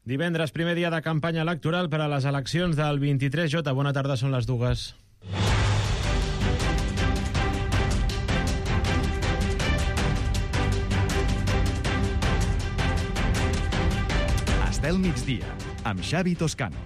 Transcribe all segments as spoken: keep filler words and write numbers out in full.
Divendres, primer dia de campanya electoral per a les eleccions del vint-i-tres J. Bona tarda, són les dues. Estel migdia, amb Xavi Toscano.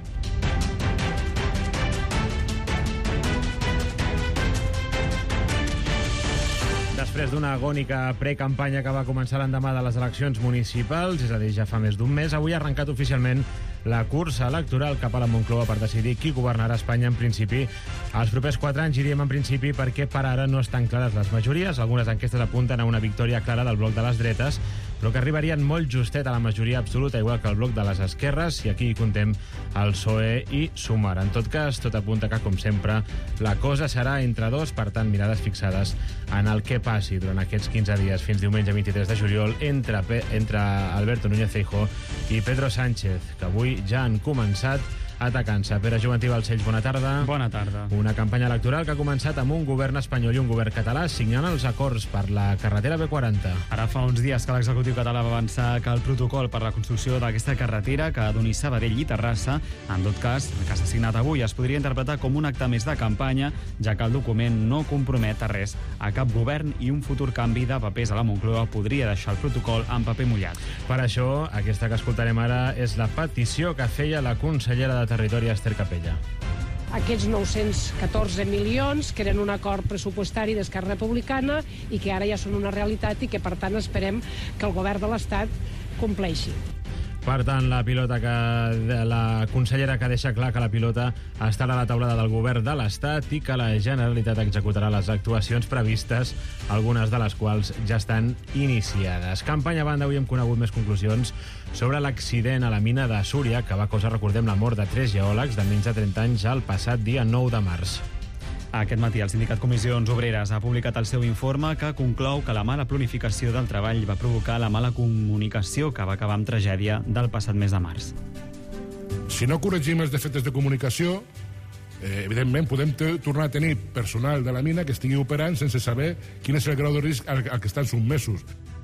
Després d'una agònica precampanya que va començar l'endemà de les eleccions municipals, és a dir, ja fa més d'un mes, avui ha arrencat oficialment la cursa electoral cap a la Moncloa per decidir qui governarà Espanya en principi els propers quatre anys. I diem en principi perquè per ara no estan clares les majories. Algunes enquestes apunten a una victòria clara del bloc de les dretes, però que arribarien molt justet a la majoria absoluta, igual que el bloc de les esquerres, i aquí hi contem el P S O E i Sumar. En tot cas, tot apunta que, com sempre, la cosa serà entre dos, per tant, mirades fixades en el que passi durant aquests quinze dies fins diumenge vint-i-tres de juliol entre, entre Alberto Núñez Feijóo i Pedro Sánchez, que avui ja han començat atacant-se. Pere Juventí Balcells, bona tarda. Bona tarda. Una campanya electoral que ha començat amb un govern espanyol i un govern català signant els acords per la carretera B quaranta. Ara fa uns dies que l'executiu català va avançar que el protocol per la construcció d'aquesta carretera que doni Sabadell i Terrassa, en tot cas, que s'ha signat avui, es podria interpretar com un acte més de campanya, ja que el document no compromet a res a cap govern i un futur canvi de papers a la Moncloa podria deixar el protocol en paper mullat. Per això, aquesta que escoltarem ara és la petició que feia la consellera de Territori, Esther Capella. Aquests nou-cents catorze milions, que eren un acord pressupostari d'Esquerra Republicana i que ara ja són una realitat i que, per tant, esperem que el govern de l'Estat compleixi. Per tant, la pilota que la consellera que deixa clar que la pilota estarà a la taulada del govern de l'Estat i que la Generalitat executarà les actuacions previstes, algunes de les quals ja estan iniciades. Campanya a banda, avui hem conegut més conclusions sobre l'accident a la mina de Súria, que va causar, recordem, la mort de tres geòlegs de menys de trenta anys el passat dia nou de març. Aquest matí el sindicat Comissions Obreres ha publicat el seu informe que conclou que la mala planificació del treball va provocar la mala comunicació que va acabar amb tragèdia del passat mes de març. Si no corregim els defectes de comunicació, eh, evidentment podem tornar a tenir personal de la mina que estigui operant sense saber quin és el grau de risc al, al que estan sotmesos.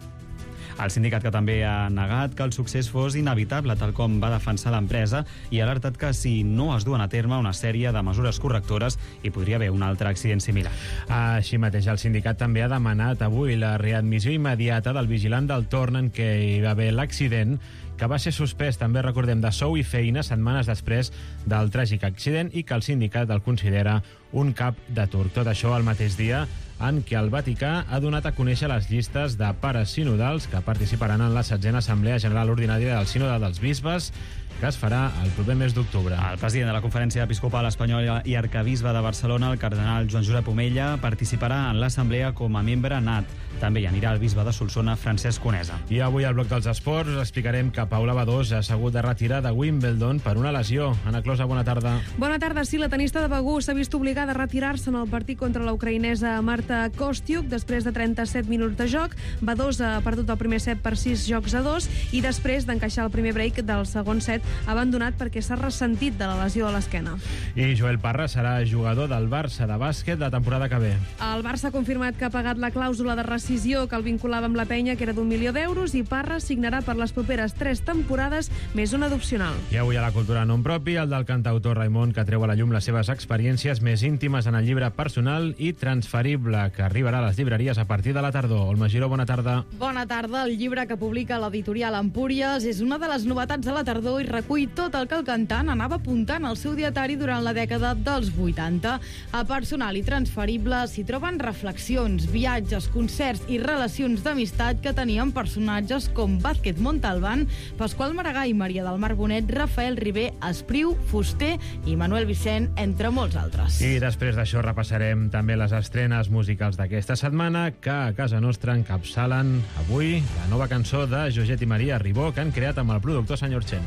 El sindicat que també ha negat que el succés fos inevitable, tal com va defensar l'empresa, i ha alertat que si no es duen a terme una sèrie de mesures correctores hi podria haver un altre accident similar. Així mateix, el sindicat també ha demanat avui la readmissió immediata del vigilant del torn en què hi va haver l'accident, que va ser suspès, també recordem, de sou i feina setmanes després del tràgic accident i que el sindicat el considera un cap de turc. Tot això al mateix dia en què el Vaticà ha donat a conèixer les llistes de pares sinodals que participaran en la setzena Assemblea General Ordinària del Sínode dels Bisbes, que es farà el proper mes d'octubre. El president de la Conferència Episcopal Espanyola i arcabisbe de Barcelona, el cardenal Joan Josep Omella, participarà en l'assemblea com a membre nat. També hi anirà el bisbe de Solsona, Francesc Conesa. I avui al bloc dels esports us explicarem que Paula Badós ha hagut de retirar de Wimbledon per una lesió. Ana Closa, bona tarda. Bona tarda. Sí, la tenista de Begú s'ha vist obligada a retirar-se en el partit contra la ucraïnesa Marta Kostyuk després de trenta-set minuts de joc. Badós ha perdut el primer set per sis jocs a dos i després d'encaixar el primer break del segon set ha abandonat perquè s'ha ressentit de la lesió a l'esquena. I Joel Parra serà jugador del Barça de bàsquet la temporada que ve. El Barça ha confirmat que ha pagat la clàusula de rescisió que el vinculava amb la penya, que era d'un milió d'euros, i Parra signarà per les properes tres temporades més una d'opcional. I avui a la cultura nom propi, el del cantautor Raimon, que treu a la llum les seves experiències més íntimes en el llibre personal i transferible, que arribarà a les llibreries a partir de la tardor. Olma Giró, bona tarda. Bona tarda. El llibre que publica l'editorial Empúries és una de les novetats de la tardor i recull tot el que el cantant anava apuntant al seu dietari durant la dècada dels vuitanta. A personal i transferible s'hi troben reflexions, viatges, concerts i relacions d'amistat que tenien personatges com Vázquez Montalbán, Pasqual Maragall, Maria del Mar Bonet, Rafael Ribé, Espriu, Fuster i Manuel Vicent, entre molts altres. I després d'això repassarem també les estrenes musicals d'aquesta setmana que a casa nostra encapçalen avui la nova cançó de Joget i Maria Ribó que han creat amb el productor senyor Chen.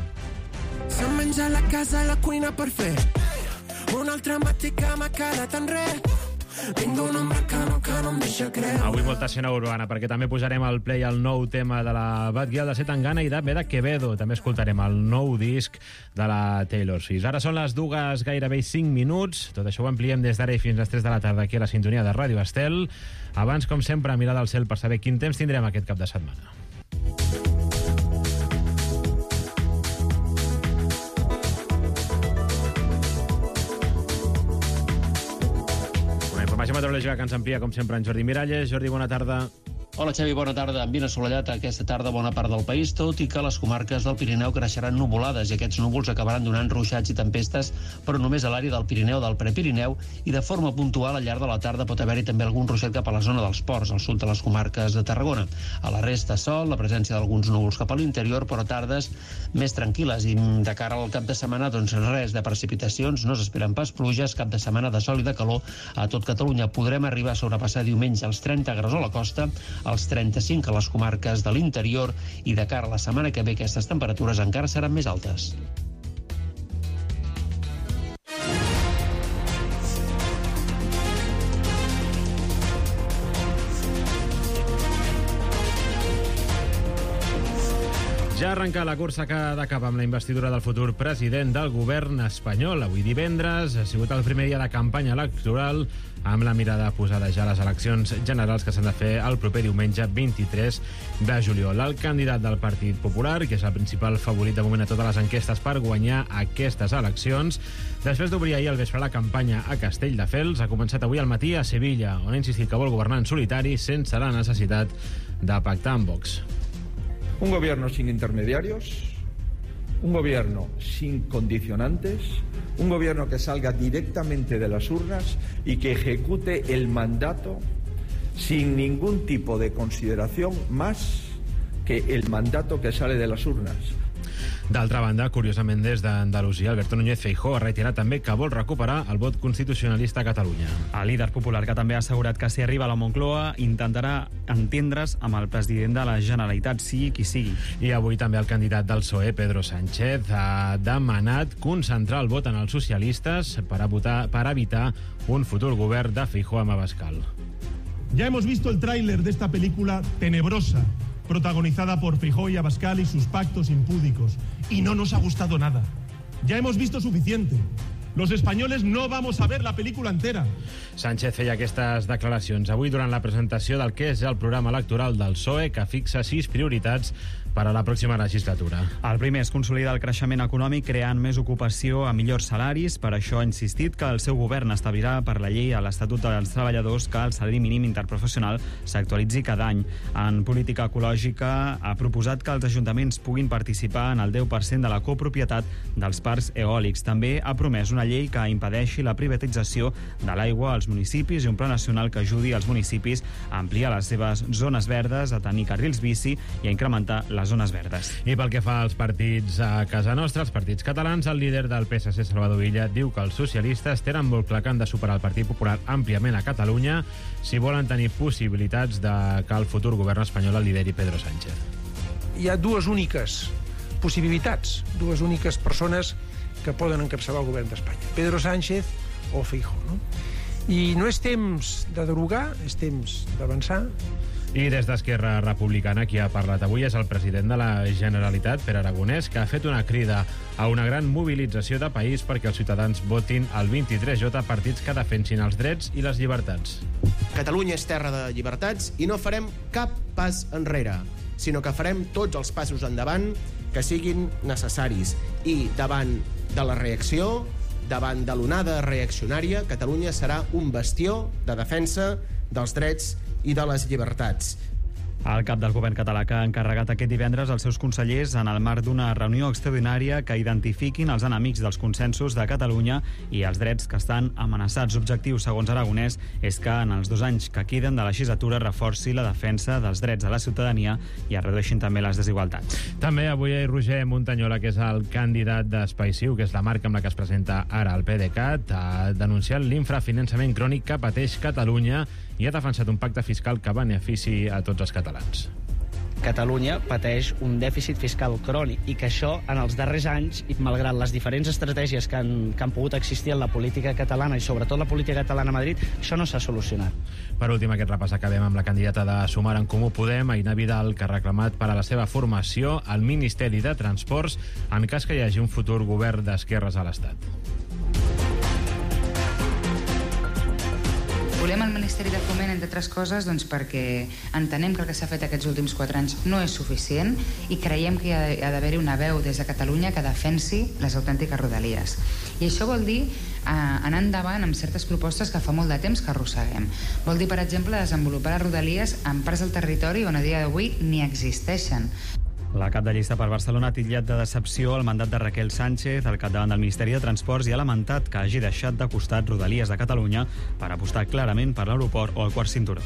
Se'm menja la casa a la cuina per fer una altra matí que m'ha quedat en res. Vinc d'un americano que no em deixa creure. Avui molta escena urbana, perquè també posarem al play el nou tema de la Bad Gyal de Zetangana i de Beda Quevedo. També escoltarem el nou disc de la Taylor Swift. Ara són les dues, gairebé cinc minuts. Tot això ho ampliem des d'ara i fins a les tres de la tarda aquí a la sintonia de Ràdio Estel. Abans, com sempre, mirada al cel per saber quin temps tindrem aquest cap de setmana. Comencem a treure que ens amplia, com sempre, en Jordi Miralles. Jordi, bona tarda. Hola, Xavi, bona tarda. Ambient assolellat aquesta tarda bona part del país, tot i que les comarques del Pirineu creixeran nuvolades i aquests núvols acabaran donant ruixats i tempestes, però només a l'àrea del Pirineu, del Prepirineu, i de forma puntual al llarg de la tarda pot haver-hi també algun ruixat cap a la zona dels ports, al sud de les comarques de Tarragona. A la resta, sol, la presència d'alguns núvols cap a l'interior, però tardes més tranquil·les. I de cara al cap de setmana, doncs res de precipitacions, no s'esperen pas pluges, cap de setmana de sol i de calor a tot Catalunya. Podrem arribar a sobrepassar diumenge els trenta graus a la costa, als trenta-cinc a les comarques de l'interior, i de cara a la setmana que ve aquestes temperatures encara seran més altes. Ja arrenca la cursa que ha d'acabar amb la investidura del futur president del govern espanyol. Avui divendres ha sigut el primer dia de campanya electoral, amb la mirada posada ja a les eleccions generals que s'han de fer el proper diumenge vint-i-tres de juliol. El candidat del Partit Popular, que és el principal favorit de moment a totes les enquestes per guanyar aquestes eleccions, després d'obrir ahir al vespre la campanya a Castelldefels, ha començat avui al matí a Sevilla, on ha insistit que vol governar en solitari sense la necessitat de pactar amb Vox. Un gobierno sin intermediarios, un gobierno sin condicionantes, un gobierno que salga directamente de las urnas y que ejecute el mandato sin ningún tipo de consideración más que el mandato que sale de las urnas. D'altra banda, curiosament, des d'Andalusia, Alberto Núñez Feijóo ha reiterat també que vol recuperar el vot constitucionalista a Catalunya. El líder popular, que també ha assegurat que si arriba a la Moncloa intentarà entendre's amb el president de la Generalitat, sigui qui sigui. I avui també el candidat del P S O E, Pedro Sánchez, ha demanat concentrar el vot en els socialistes per, a votar, per evitar un futur govern de Feijóo amb Abascal. Ya hemos visto el tráiler de esta película tenebrosa, protagonizada por Feijóo y Abascal y sus pactos impúdicos, y no nos ha gustado nada. Ya hemos visto suficiente. Los españoles no vamos a ver la película entera. Sánchez feia aquestes declaracions avui durant la presentació del que és el programa electoral del P S O E, que fixa sis prioritats per a la pròxima legislatura. El primer és consolidar el creixement econòmic creant més ocupació a millors salaris. Per això ha insistit que el seu govern establirà per la llei a l'Estatut dels Treballadors que el salari mínim interprofessional s'actualitzi cada any. En política ecològica ha proposat que els ajuntaments puguin participar en el deu per cent de la copropietat dels parcs eòlics. També ha promès una llei que impedeixi la privatització de l'aigua als municipis i un pla nacional que ajudi els municipis a ampliar les seves zones verdes, a tenir carrils bici i a incrementar les zones verdes. I pel que fa als partits a casa nostra, els partits catalans, el líder del P S C, Salvador Illa, diu que els socialistes tenen molt clar que han de superar el Partit Popular àmpliament a Catalunya si volen tenir possibilitats de que el futur govern espanyol el lideri Pedro Sánchez. Hi ha dues úniques possibilitats, dues úniques persones que poden encapçalar el govern d'Espanya, Pedro Sánchez o Feijóo, no? I no és temps de derogar, és temps d'avançar. I des d'Esquerra Republicana, qui ha parlat avui és el president de la Generalitat, Pere Aragonès, que ha fet una crida a una gran mobilització de país perquè els ciutadans votin el vint-i-tres J partits que defensin els drets i les llibertats. Catalunya és terra de llibertats i no farem cap pas enrere, sinó que farem tots els passos endavant que siguin necessaris. I davant de la reacció, davant de l'onada reaccionària, Catalunya serà un bastió de defensa dels drets i de les llibertats. El cap del govern català que ha encarregat aquest divendres als seus consellers en el marc d'una reunió extraordinària que identifiquin els enemics dels consensos de Catalunya i els drets que estan amenaçats. L'objectiu, segons Aragonès, és que en els dos anys que queden de legislatura reforci la defensa dels drets de la ciutadania i es redueixin també les desigualtats. També avui hi ha Roger Montanyola, que és el candidat d'Espai Ciu, que és la marca amb la que es presenta ara el PDeCAT, ha denunciat l'infrafinançament crònic que pateix Catalunya i ha defensat un pacte fiscal que benefici a tots els catalans. Catalunya pateix un dèficit fiscal crònic i que això, en els darrers anys, i malgrat les diferents estratègies que han, que han pogut existir en la política catalana i sobretot la política catalana a Madrid, això no s'ha solucionat. Per últim, aquest repàs acabem amb la candidata de Sumar en Comú Podem, Aina Vidal, que ha reclamat per a la seva formació al Ministeri de Transports en cas que hi hagi un futur govern d'esquerres a l'Estat. Volem el Ministeri de Foment, entre altres coses, doncs perquè entenem que el que s'ha fet aquests últims quatre anys no és suficient i creiem que hi ha, ha d'haver-hi una veu des de Catalunya que defensi les autèntiques rodalies. I això vol dir eh, anar endavant amb certes propostes que fa molt de temps que arrosseguem. Vol dir, per exemple, desenvolupar les rodalies en parts del territori on a dia d'avui ni existeixen. La cap de llista per Barcelona ha titllat de decepció el mandat de Raquel Sánchez al capdavant del Ministeri de Transports i ha lamentat que hagi deixat de costat Rodalies de Catalunya per apostar clarament per l'aeroport o el quart cinturó.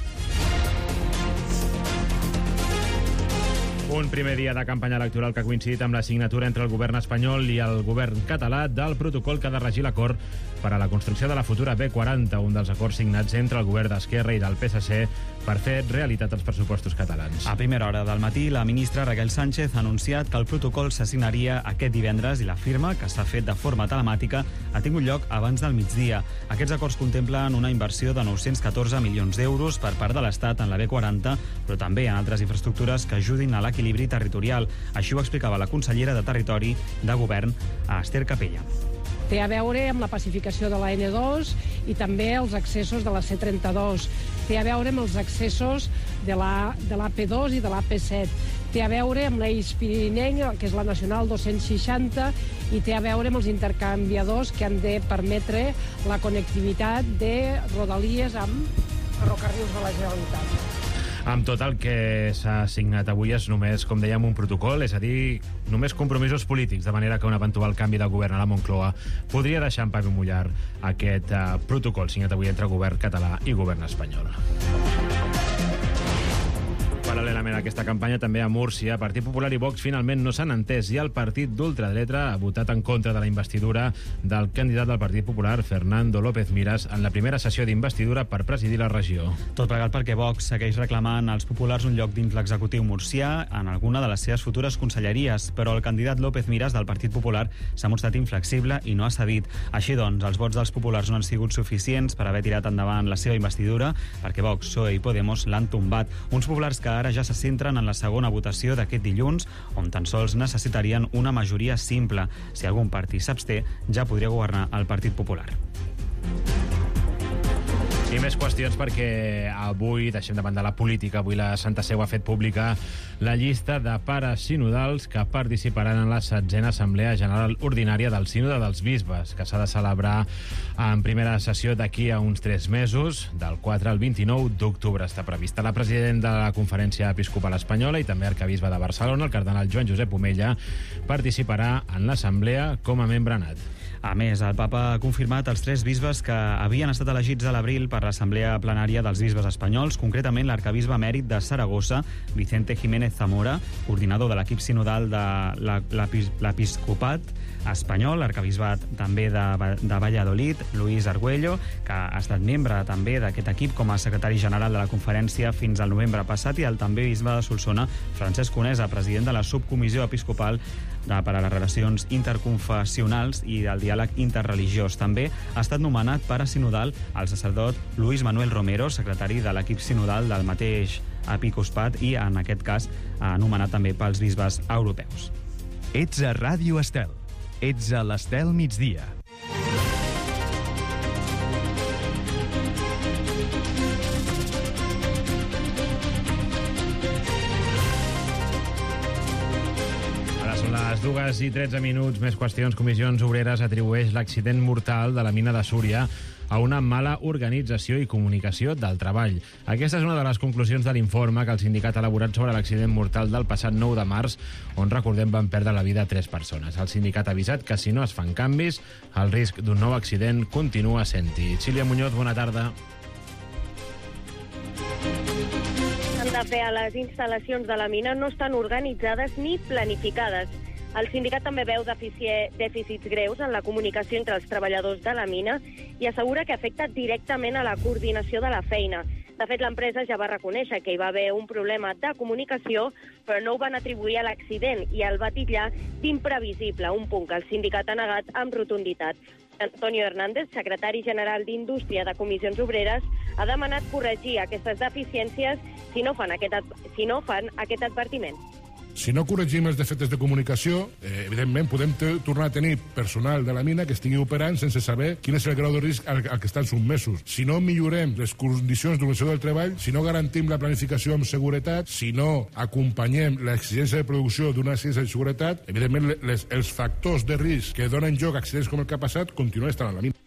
Un primer dia de campanya electoral que ha coincidit amb la signatura entre el govern espanyol i el govern català del protocol que ha de regir l'acord per a la construcció de la futura B quaranta, un dels acords signats entre el govern d'Esquerra i del P S C per fer realitat els pressupostos catalans. A primera hora del matí, la ministra Raquel Sánchez ha anunciat que el protocol s'assignaria aquest divendres i la firma, que s'ha fet de forma telemàtica, ha tingut lloc abans del migdia. Aquests acords contemplen una inversió de nou-cents catorze milions d'euros per part de l'Estat en la B quaranta, però també en altres infraestructures que ajudin a l'equilibri territorial. Així ho explicava la consellera de Territori de Govern, Esther Capella. Té a veure amb la pacificació de la N dos i també els accessos de la C trenta-dos. Té a veure amb els accessos de la, de l'A P dos i de l'A P set. Té a veure amb l'Eix Pirinenc, que és la Nacional dos-cents seixanta, i té a veure amb els intercanviadors que han de permetre la connectivitat de Rodalies amb ferrocarrils de la Generalitat. Amb tot el que s'ha signat avui és només, com dèiem, un protocol, és a dir, només compromisos polítics, de manera que un eventual canvi de govern a la Moncloa podria deixar en paper mullar aquest uh, protocol signat avui entre govern català i govern espanyol. Paral·lelament a aquesta campanya, també a Múrcia, Partit Popular i Vox finalment no s'han entès i el partit d'ultradreta ha votat en contra de la investidura del candidat del Partit Popular, Fernando López Miras, en la primera sessió d'investidura per presidir la regió. Tot plegat perquè Vox segueix reclamant als populars un lloc dins l'executiu murcià en alguna de les seves futures conselleries, però el candidat López Miras del Partit Popular s'ha mostrat inflexible i no ha cedit. Així doncs, els vots dels populars no han sigut suficients per haver tirat endavant la seva investidura, perquè Vox, P S O E i Podemos l'han tombat. Uns populars que ara ja se centren en la segona votació d'aquest dilluns, on tan sols necessitarien una majoria simple. Si algun partit s'absté, ja podria governar el Partit Popular. I més qüestions perquè avui, deixem de banda la política, avui la Santa Seu ha fet pública la llista de pares sinodals que participaran en la setzena Assemblea General Ordinària del Sínode dels Bisbes, que s'ha de celebrar en primera sessió d'aquí a uns tres mesos, del quatre al vint-i-nou d'octubre. Està prevista. La presidenta de la Conferència Episcopal Espanyola i també arquebisbe de Barcelona, el cardenal Joan Josep Omella, participarà en l'Assemblea com a membre nat. A més, el papa ha confirmat els tres bisbes que havien estat elegits a l'abril per l'Assemblea Plenària dels Bisbes Espanyols, concretament l'arquebisbe emèrit de Saragossa, Vicente Jiménez Zamora, coordinador de l'equip sinodal de l'Episcopat espanyol, l'arquebisbat també de, de Valladolid, Luis Argüello, que ha estat membre també d'aquest equip com a secretari general de la conferència fins al novembre passat, i el també bisbe de Solsona, Francesc Conesa, president de la subcomissió episcopal de, per a les relacions interconfessionals i del diàleg interreligiós. També ha estat nomenat pare sinodal el sacerdot Luis Manuel Romero, secretari de l'equip sinodal del mateix episcopat i, en aquest cas, anomenat també pels bisbes europeus. Ets a Ràdio Estel. Ets a l'Estel migdia. Les dues i tretze minuts, més qüestions. Comissions Obreres atribueix l'accident mortal de la mina de Súria a una mala organització i comunicació del treball. Aquesta és una de les conclusions de l'informe que el sindicat ha elaborat sobre l'accident mortal del passat nou de març, on, recordem, van perdre la vida tres persones. El sindicat ha avisat que si no es fan canvis, el risc d'un nou accident continua sent-hi. Sílvia Muñoz, bona tarda. De fer a les instal·lacions de la mina no estan organitzades ni planificades. El sindicat també veu dèficits greus en la comunicació entre els treballadors de la mina i assegura que afecta directament a la coordinació de la feina. De fet, l'empresa ja va reconèixer que hi va haver un problema de comunicació, però no ho van atribuir a l'accident i el va titllar d'imprevisible, un punt que el sindicat ha negat amb rotunditat. Antonio Hernández, secretari general d'Indústria de Comissions Obreres, ha demanat corregir aquestes deficiències si no fan aquest, si no fan aquest advertiment. Si no corregim els defectes de comunicació, eh, evidentment podem tornar a tenir personal de la mina que estigui operant sense saber quin és el grau de risc al, al que estan sotmesos. Si no millorem les condicions d'organització del treball, si no garantim la planificació amb seguretat, si no acompanyem l'exigència de producció d'una exigència de seguretat, evidentment les, els factors de risc que donen lloc a accidents com el que ha passat continuen estant a la mina.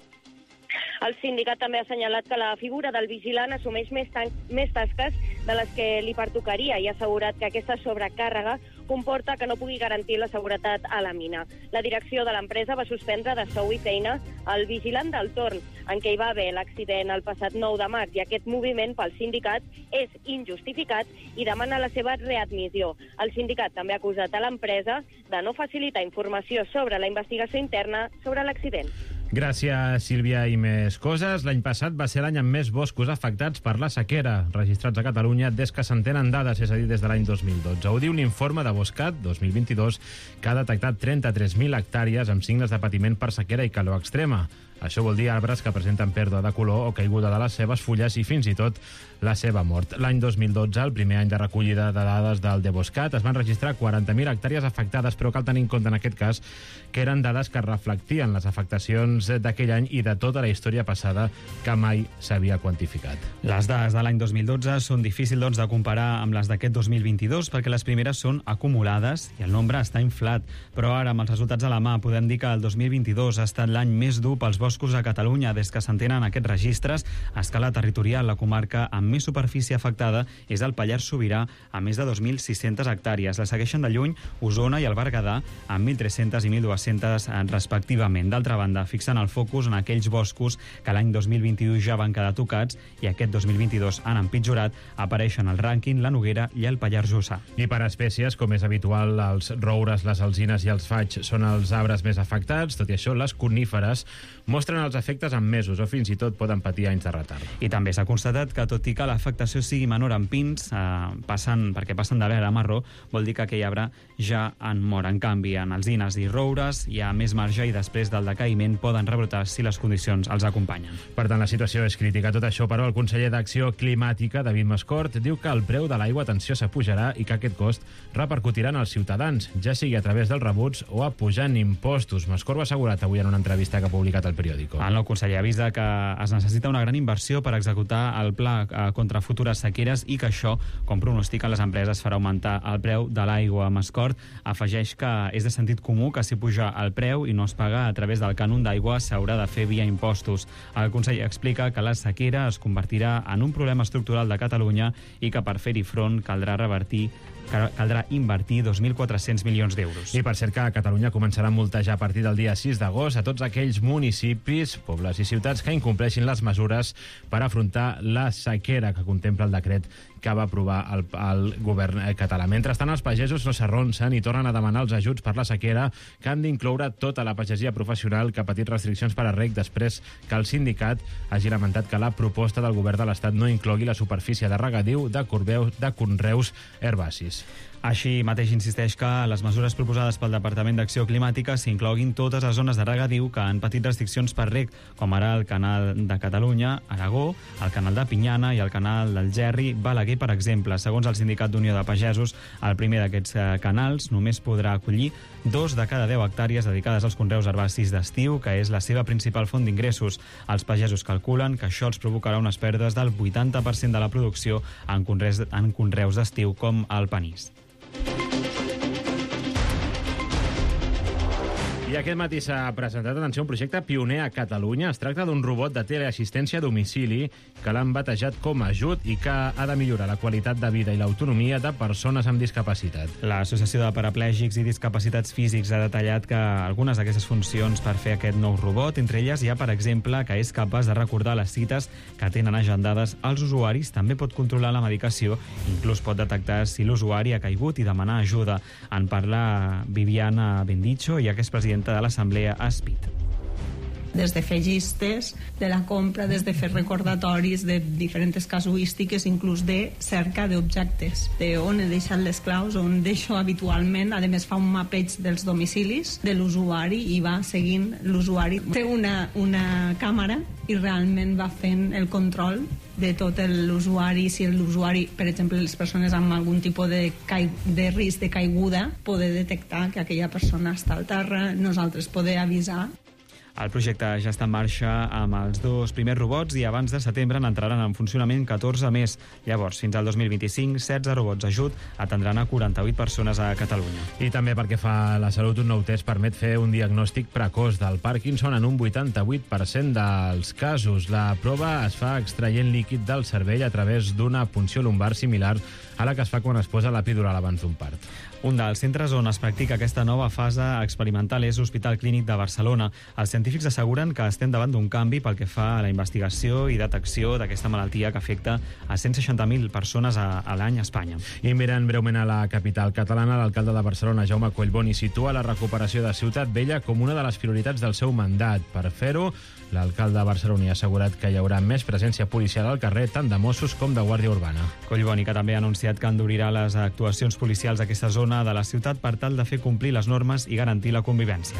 El sindicat també ha assenyalat que la figura del vigilant assumeix més, més tasques de les que li pertocaria i ha assegurat que aquesta sobrecàrrega comporta que no pugui garantir la seguretat a la mina. La direcció de l'empresa va suspendre de sou i feina el vigilant del torn, en què hi va haver l'accident el passat nou de març, i aquest moviment pel sindicat és injustificat i demana la seva readmissió. El sindicat també ha acusat a l'empresa de no facilitar informació sobre la investigació interna sobre l'accident. Gràcies, Sílvia, i més coses. L'any passat va ser l'any amb més boscos afectats per la sequera, registrats a Catalunya des que se'n tenen dades, és a dir, des de l'any dos mil dotze. Ho diu l'informe de Boscat dos mil vint-i-dos, que ha detectat trenta-tres mil hectàrees amb signes de patiment per sequera i calor extrema. Això vol dir arbres que presenten pèrdua de color o caiguda de les seves fulles i fins i tot la seva mort. L'any dos mil dotze, el primer any de recollida de dades del Deboscat, es van registrar quaranta mil hectàrees afectades, però cal tenir en compte en aquest cas que eren dades que reflectien les afectacions d'aquell any i de tota la història passada que mai s'havia quantificat. Les dades de l'any dos mil dotze són difícils doncs, de comparar amb les d'aquest dos mil vint-i-dos perquè les primeres són acumulades i el nombre està inflat, però ara amb els resultats a la mà podem dir que el dos mil vint-i-dos ha estat l'any més dur pels boscos a Catalunya des que s'entenen aquests registres a escala territorial. La comarca amb més superfície afectada és el Pallars Sobirà, amb més de dos mil sis-centes hectàrees. La segueixen de lluny Osona i el Berguedà, amb mil tres-centes i mil dues-centes respectivament. D'altra banda, fixant el focus en aquells boscos que l'any dos mil vint-i-u ja van quedar tocats i aquest dos mil vint-i-dos han empitjorat, apareixen al rànquing la Noguera i el Pallars Jussà. I per espècies, com és habitual, els roures, les alzines i els faigs són els arbres més afectats. Tot i això, les coníferes mostren els efectes en mesos o fins i tot poden patir anys de retard. I també s'ha constatat que, tot i que l'afectació sigui menor en pins, eh, passant, perquè passen de verd a marró, vol dir que aquell arbre ja en mor. En canvi, en alzines i roures hi ha més marge i després del decaïment poden rebrotar si les condicions els acompanyen. Per tant, la situació és crítica. Tot això, però, el conseller d'Acció Climàtica, David Mascort, diu que el preu de l'aigua, atenció, s'apujarà i que aquest cost repercutirà en els ciutadans, ja sigui a través dels rebuts o apujant impostos. Mascort ho ha assegurat avui en una entrevista que ha publicat el periòdico. El nou conseller avisa que es necessita una gran inversió per executar el pla contra futures sequeres i que això, com pronostiquen les empreses, farà augmentar el preu de l'aigua. Mascort afegeix que és de sentit comú que si puja el preu i no es paga a través del cànon d'aigua s'haurà de fer via impostos. El conseller explica que la sequera es convertirà en un problema estructural de Catalunya i que per fer-hi front caldrà revertir caldrà invertir dos mil quatre-cents milions d'euros. I per cert que a Catalunya començarà a multejar a partir del dia sis d'agost a tots aquells municipis, pobles i ciutats que incompleixin les mesures per afrontar la sequera que contempla el decret que va aprovar el, el govern català. Mentrestant, els pagesos no s'arronsen i tornen a demanar els ajuts per la sequera que han d'incloure tota la pagesia professional que ha patit restriccions per a reg després que el sindicat hagi lamentat que la proposta del govern de l'Estat no inclogui la superfície de regadiu de, corbeus, de conreus herbacis. Així mateix insisteix que les mesures proposades pel Departament d'Acció Climàtica s'incloguin totes les zones de regadiu que han patit restriccions per reg, com ara el Canal de Catalunya, Aragó, el Canal de Pinyana i el Canal del Gerri, Balaguer, per exemple. Segons el Sindicat d'Unió de Pagesos, el primer d'aquests canals només podrà acollir dos de cada deu hectàrees dedicades als conreus herbacis d'estiu, que és la seva principal font d'ingressos. Els pagesos calculen que això els provocarà unes pèrdues del vuitanta per cent de la producció en conreus, en conreus d'estiu com el panís. I aquest matí s'ha presentat, atenció, un projecte pioner a Catalunya. Es tracta d'un robot de teleassistència a domicili que l'han batejat com a Ajut i que ha de millorar la qualitat de vida i l'autonomia de persones amb discapacitat. L'Associació de Paraplègics i Discapacitats Físics ha detallat que algunes d'aquestes funcions per fer aquest nou robot, entre elles hi ha, per exemple, que és capaç de recordar les cites que tenen agendades als usuaris, també pot controlar la medicació, inclús pot detectar si l'usuari ha caigut i demanar ajuda. En parla Viviana Bendicho, ja que és presidenta de l'Assemblea A S P I D. des de fer llistes de la compra, des de fer recordatoris de diferents casuístiques, inclús de cerca d'objectes, de on he deixat les claus, on deixo habitualment. A més, fa un mapeig dels domicilis de l'usuari i va seguint l'usuari. Té una, una càmera i realment va fent el control de tot l'usuari. Si l'usuari, per exemple, les persones amb algun tipus de, cai, de risc de caiguda, poder detectar que aquella persona està al terra, nosaltres poder avisar. El projecte ja està en marxa amb els dos primers robots i abans de setembre n'entraran en funcionament catorze més. Llavors, fins al dos mil vint-i-cinc, setze robots ajut atendran a quaranta-vuit persones a Catalunya. I també perquè fa la salut, un nou test permet fer un diagnòstic precoç del Parkinson en un vuitanta-vuit per cent dels casos. La prova es fa extraient líquid del cervell a través d'una punció lumbar similar a la que es fa quan es posa l'epidural abans d'un part. Un dels centres on es practica aquesta nova fase experimental és l'Hospital Clínic de Barcelona. Els científics asseguren que estem davant d'un canvi pel que fa a la investigació i detecció d'aquesta malaltia que afecta a cent seixanta mil persones a, a l'any a Espanya. I mirant breument a la capital catalana, l'alcalde de Barcelona, Jaume Collboni, situa la recuperació de Ciutat Vella com una de les prioritats del seu mandat. Per fer-ho, l'alcalde de Barcelona ha assegurat que hi haurà més presència policial al carrer, tant de Mossos com de Guàrdia Urbana. Collboni, que també ha anunciat que endurirà les actuacions policials d'aquesta zona de la ciutat per tal de fer complir les normes i garantir la convivència.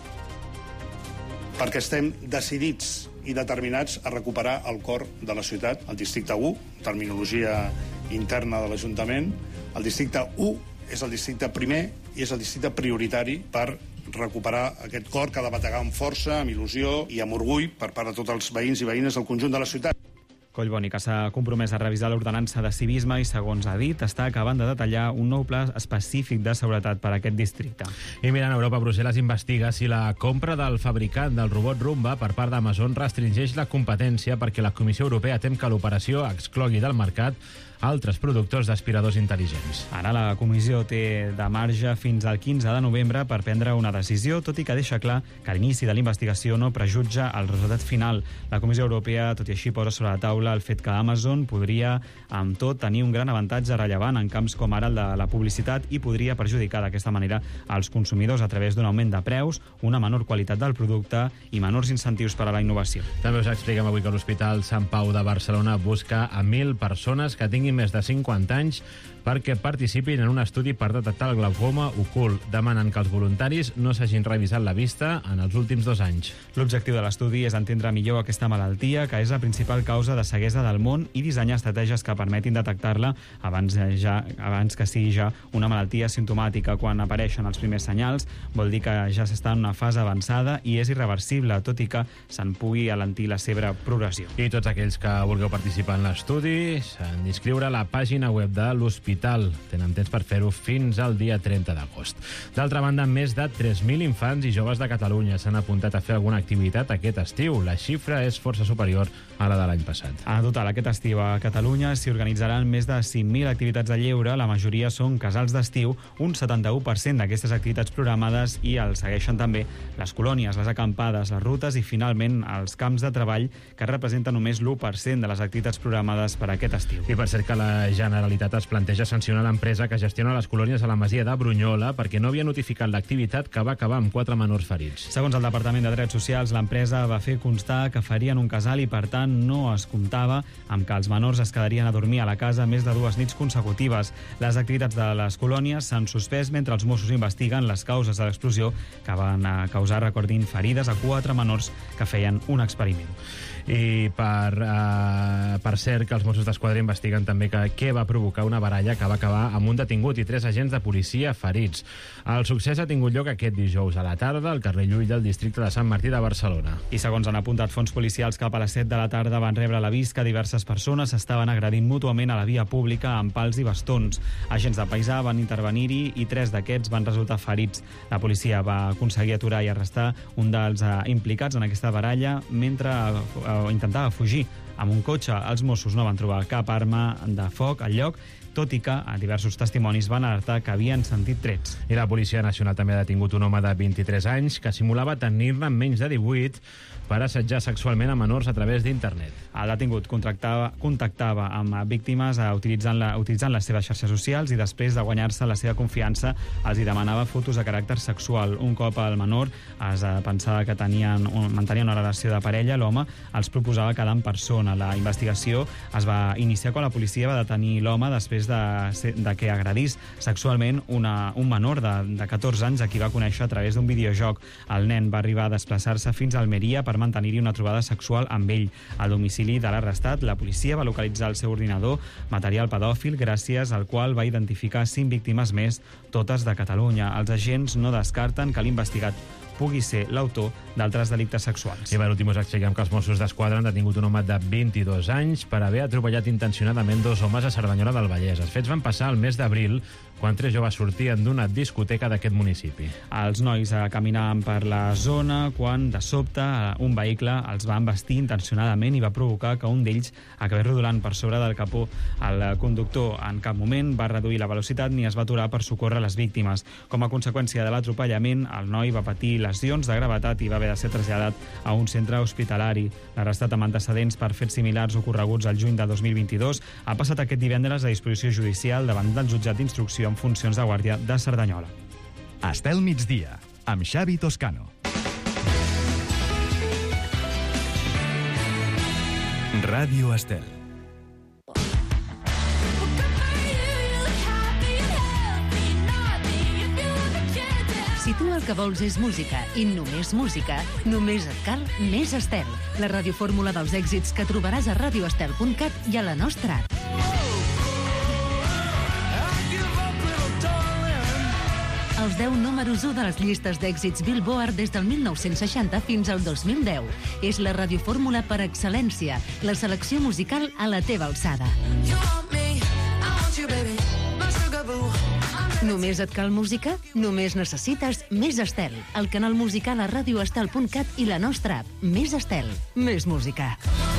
Perquè estem decidits i determinats a recuperar el cor de la ciutat, el districte u, terminologia interna de l'Ajuntament. El districte u és el districte primer i és el districte prioritari per recuperar aquest cor que ha de bategar amb força, amb il·lusió i amb orgull per part de tots els veïns i veïnes del conjunt de la ciutat. Collboni, que s'ha compromès a revisar l'ordenança de civisme i, segons ha dit, està acabant de detallar un nou pla específic de seguretat per a aquest districte. I mirant a Europa, Brussel·les investiga si la compra del fabricant del robot Roomba per part d'Amazon restringeix la competència perquè la Comissió Europea tem que l'operació exclogui del mercat altres productors d'aspiradors intel·ligents. Ara la comissió té de marge fins al quinze de novembre per prendre una decisió, tot i que deixa clar que l'inici de la investigació no prejutja el resultat final. La Comissió Europea, tot i així, posa sobre la taula el fet que Amazon podria, amb tot, tenir un gran avantatge rellevant en camps com ara el de la publicitat i podria perjudicar d'aquesta manera als consumidors a través d'un augment de preus, una menor qualitat del producte i menors incentius per a la innovació. També us expliquem avui que l'Hospital Sant Pau de Barcelona busca a mil persones que tinguin més de cinquanta anys perquè participin en un estudi per detectar el glaucoma ocult. Demanen que els voluntaris no s'hagin revisat la vista en els últims dos anys. L'objectiu de l'estudi és entendre millor aquesta malaltia, que és la principal causa de ceguesa del món, i dissenyar estratègies que permetin detectar-la abans, ja, abans que sigui ja una malaltia simptomàtica. Quan apareixen els primers senyals, vol dir que ja s'està en una fase avançada i és irreversible, tot i que se'n pugui alentir la seva progressió. I tots aquells que vulgueu participar en l'estudi s'han d'inscriure a la pàgina web de l'Hospital. Tenen temps per fer-ho fins al dia trenta d'agost. D'altra banda, més de tres mil infants i joves de Catalunya s'han apuntat a fer alguna activitat aquest estiu. La xifra és força superior a la de l'any passat. En total, aquest estiu a Catalunya s'hi organitzaran més de cinc mil activitats de lleure. La majoria són casals d'estiu, un setanta-u per cent d'aquestes activitats programades, i els segueixen també les colònies, les acampades, les rutes i, finalment, els camps de treball, que representen només l'u per cent de les activitats programades per aquest estiu. I per cert que la Generalitat es planteja sancionar l'empresa que gestiona les colònies a la masia de Brunyola perquè no havia notificat l'activitat, que va acabar amb quatre menors ferits. Segons el Departament de Drets Socials, l'empresa va fer constar que farien un casal i, per tant, no es comptava amb que els menors es quedarien a dormir a la casa més de dues nits consecutives. Les activitats de les colònies s'han suspès mentre els Mossos investiguen les causes de l'explosió que van causar, recordin, ferides a quatre menors que feien un experiment. I per, uh, per cert que els Mossos d'Esquadra investiguen també que què va provocar una baralla que va acabar amb un detingut i tres agents de policia ferits. El succés ha tingut lloc aquest dijous a la tarda al carrer Llull del districte de Sant Martí de Barcelona. I segons han apuntat fonts policials, cap a les set de la tarda van rebre l'avís que diverses persones estaven agredint mútuament a la via pública amb pals i bastons. Agents de paisà van intervenir-hi i tres d'aquests van resultar ferits. La policia va aconseguir aturar i arrestar un dels uh, implicats en aquesta baralla mentre uh, intentava fugir amb un cotxe. Els Mossos no van trobar cap arma de foc al lloc, tot i que a diversos testimonis van alertar que havien sentit trets. I la Policia Nacional també ha detingut un home de vint-i-tres anys que simulava tenir-ne menys de divuit per assetjar sexualment a menors a través d'internet. El detingut contactava, contactava amb víctimes uh, utilitzant, la, utilitzant les seves xarxes socials i després de guanyar-se la seva confiança els hi demanava fotos de caràcter sexual. Un cop el menor es uh, pensava que tenien, un, mantenia una relació de parella, l'home els proposava quedar en persona. La investigació es va iniciar quan la policia va detenir l'home després de, de que agredís sexualment una, un menor de, de catorze anys a qui va conèixer a través d'un videojoc. El nen va arribar a desplaçar-se fins a Almeria per mantenir-hi una trobada sexual amb ell. Al domicili de l'arrestat, la policia va localitzar el seu ordinador, material pedòfil, gràcies al qual va identificar cinc víctimes més, totes de Catalunya. Els agents no descarten que l'investigat pugui ser l'autor d'altres delictes sexuals. I per últim us expliquem que els Mossos d'Esquadra han detingut un home de vint-i-dos anys per haver atropellat intencionadament dos homes a Cerdanyola del Vallès. Els fets van passar el mes d'abril, quan tres joves sortien d'una discoteca d'aquest municipi. Els nois caminaven per la zona quan, de sobte, un vehicle els va embestir intencionadament i va provocar que un d'ells acabés rodolant per sobre del capó. El conductor en cap moment va reduir la velocitat ni es va aturar per socórrer les víctimes. Com a conseqüència de l'atropellament, el noi va patir lesions de gravetat i va haver de ser traslladat a un centre hospitalari. L'arrestat amb antecedents per fets similars ocorreguts al juny de dos mil vint-i-dos ha passat aquest divendres a disposició judicial davant del jutjat d'instrucció en funcions de guàrdia de Cerdanyola. Estel migdia, amb Xavi Toscano. Ràdio Estel. Si tu el que vols és música i només música, només et cal Més Estel, la radiofórmula dels èxits que trobaràs a radio estel punt cat i a la nostra app. Els deu números u de les llistes d'èxits Billboard des del mil nou-cents seixanta fins al dos mil deu. És la radiofórmula per excel·lència, la selecció musical a la teva alçada. Només et cal música? Només necessites Més Estel, el canal musical a radio estel punt cat i la nostra app. Més Estel, més música.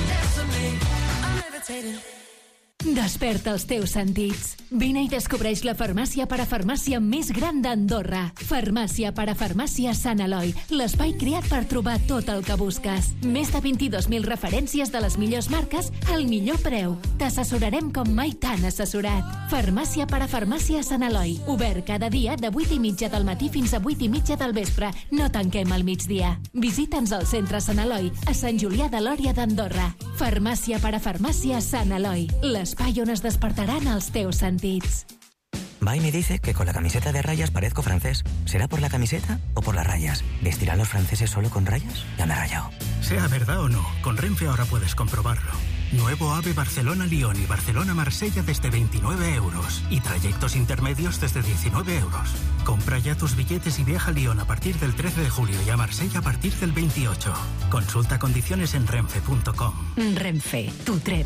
Desperta els teus sentits. Vine i descobreix la farmàcia parafarmàcia més gran d'Andorra. Farmàcia parafarmàcia Sant Eloi, l'espai creat per trobar tot el que busques. Més de vint-i-dos mil referències de les millors marques al millor preu. T'assessorarem com mai t'han assessorat. Farmàcia parafarmàcia Sant Eloi, obert cada dia de vuit i mitja del matí fins a vuit i mitja del vespre. No tanquem al migdia. Visita'ns al centre Sant Eloi, a Sant Julià de Lòria d'Andorra. Farmàcia parafarmàcia Sant Eloi, l'espai on es despertaran els teus sentits. Va y me dice que con la camiseta de rayas parezco francés. ¿Será por la camiseta o por las rayas? ¿Vestirán los franceses solo con rayas? Ya me ha rayado. Sea verdad o no, con Renfe ahora puedes comprobarlo. Nuevo AVE Barcelona-Lyon y Barcelona-Marsella desde veintinueve euros. Y trayectos intermedios desde diecinueve euros. Compra ya tus billetes y viaja a Lyon a partir del trece de julio y a Marsella a partir del veintiocho. Consulta condiciones en renfe punto com. Renfe, tu tren.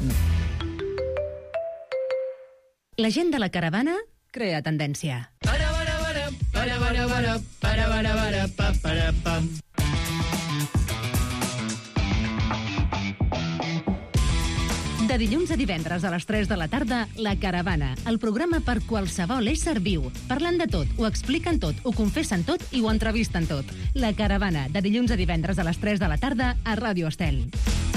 La gent de la caravana crea tendència. De dilluns a divendres a les tres de la tarda, La Caravana, el programa per qualsevol ésser viu. Parlant de tot, ho expliquen tot, ho confessen tot i ho entrevisten tot. La Caravana, de dilluns a divendres a les tres de la tarda a Ràdio Estel.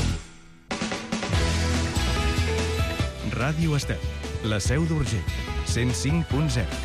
Ràdio Estel, la seu d'Urgell, cent cinc punt zero.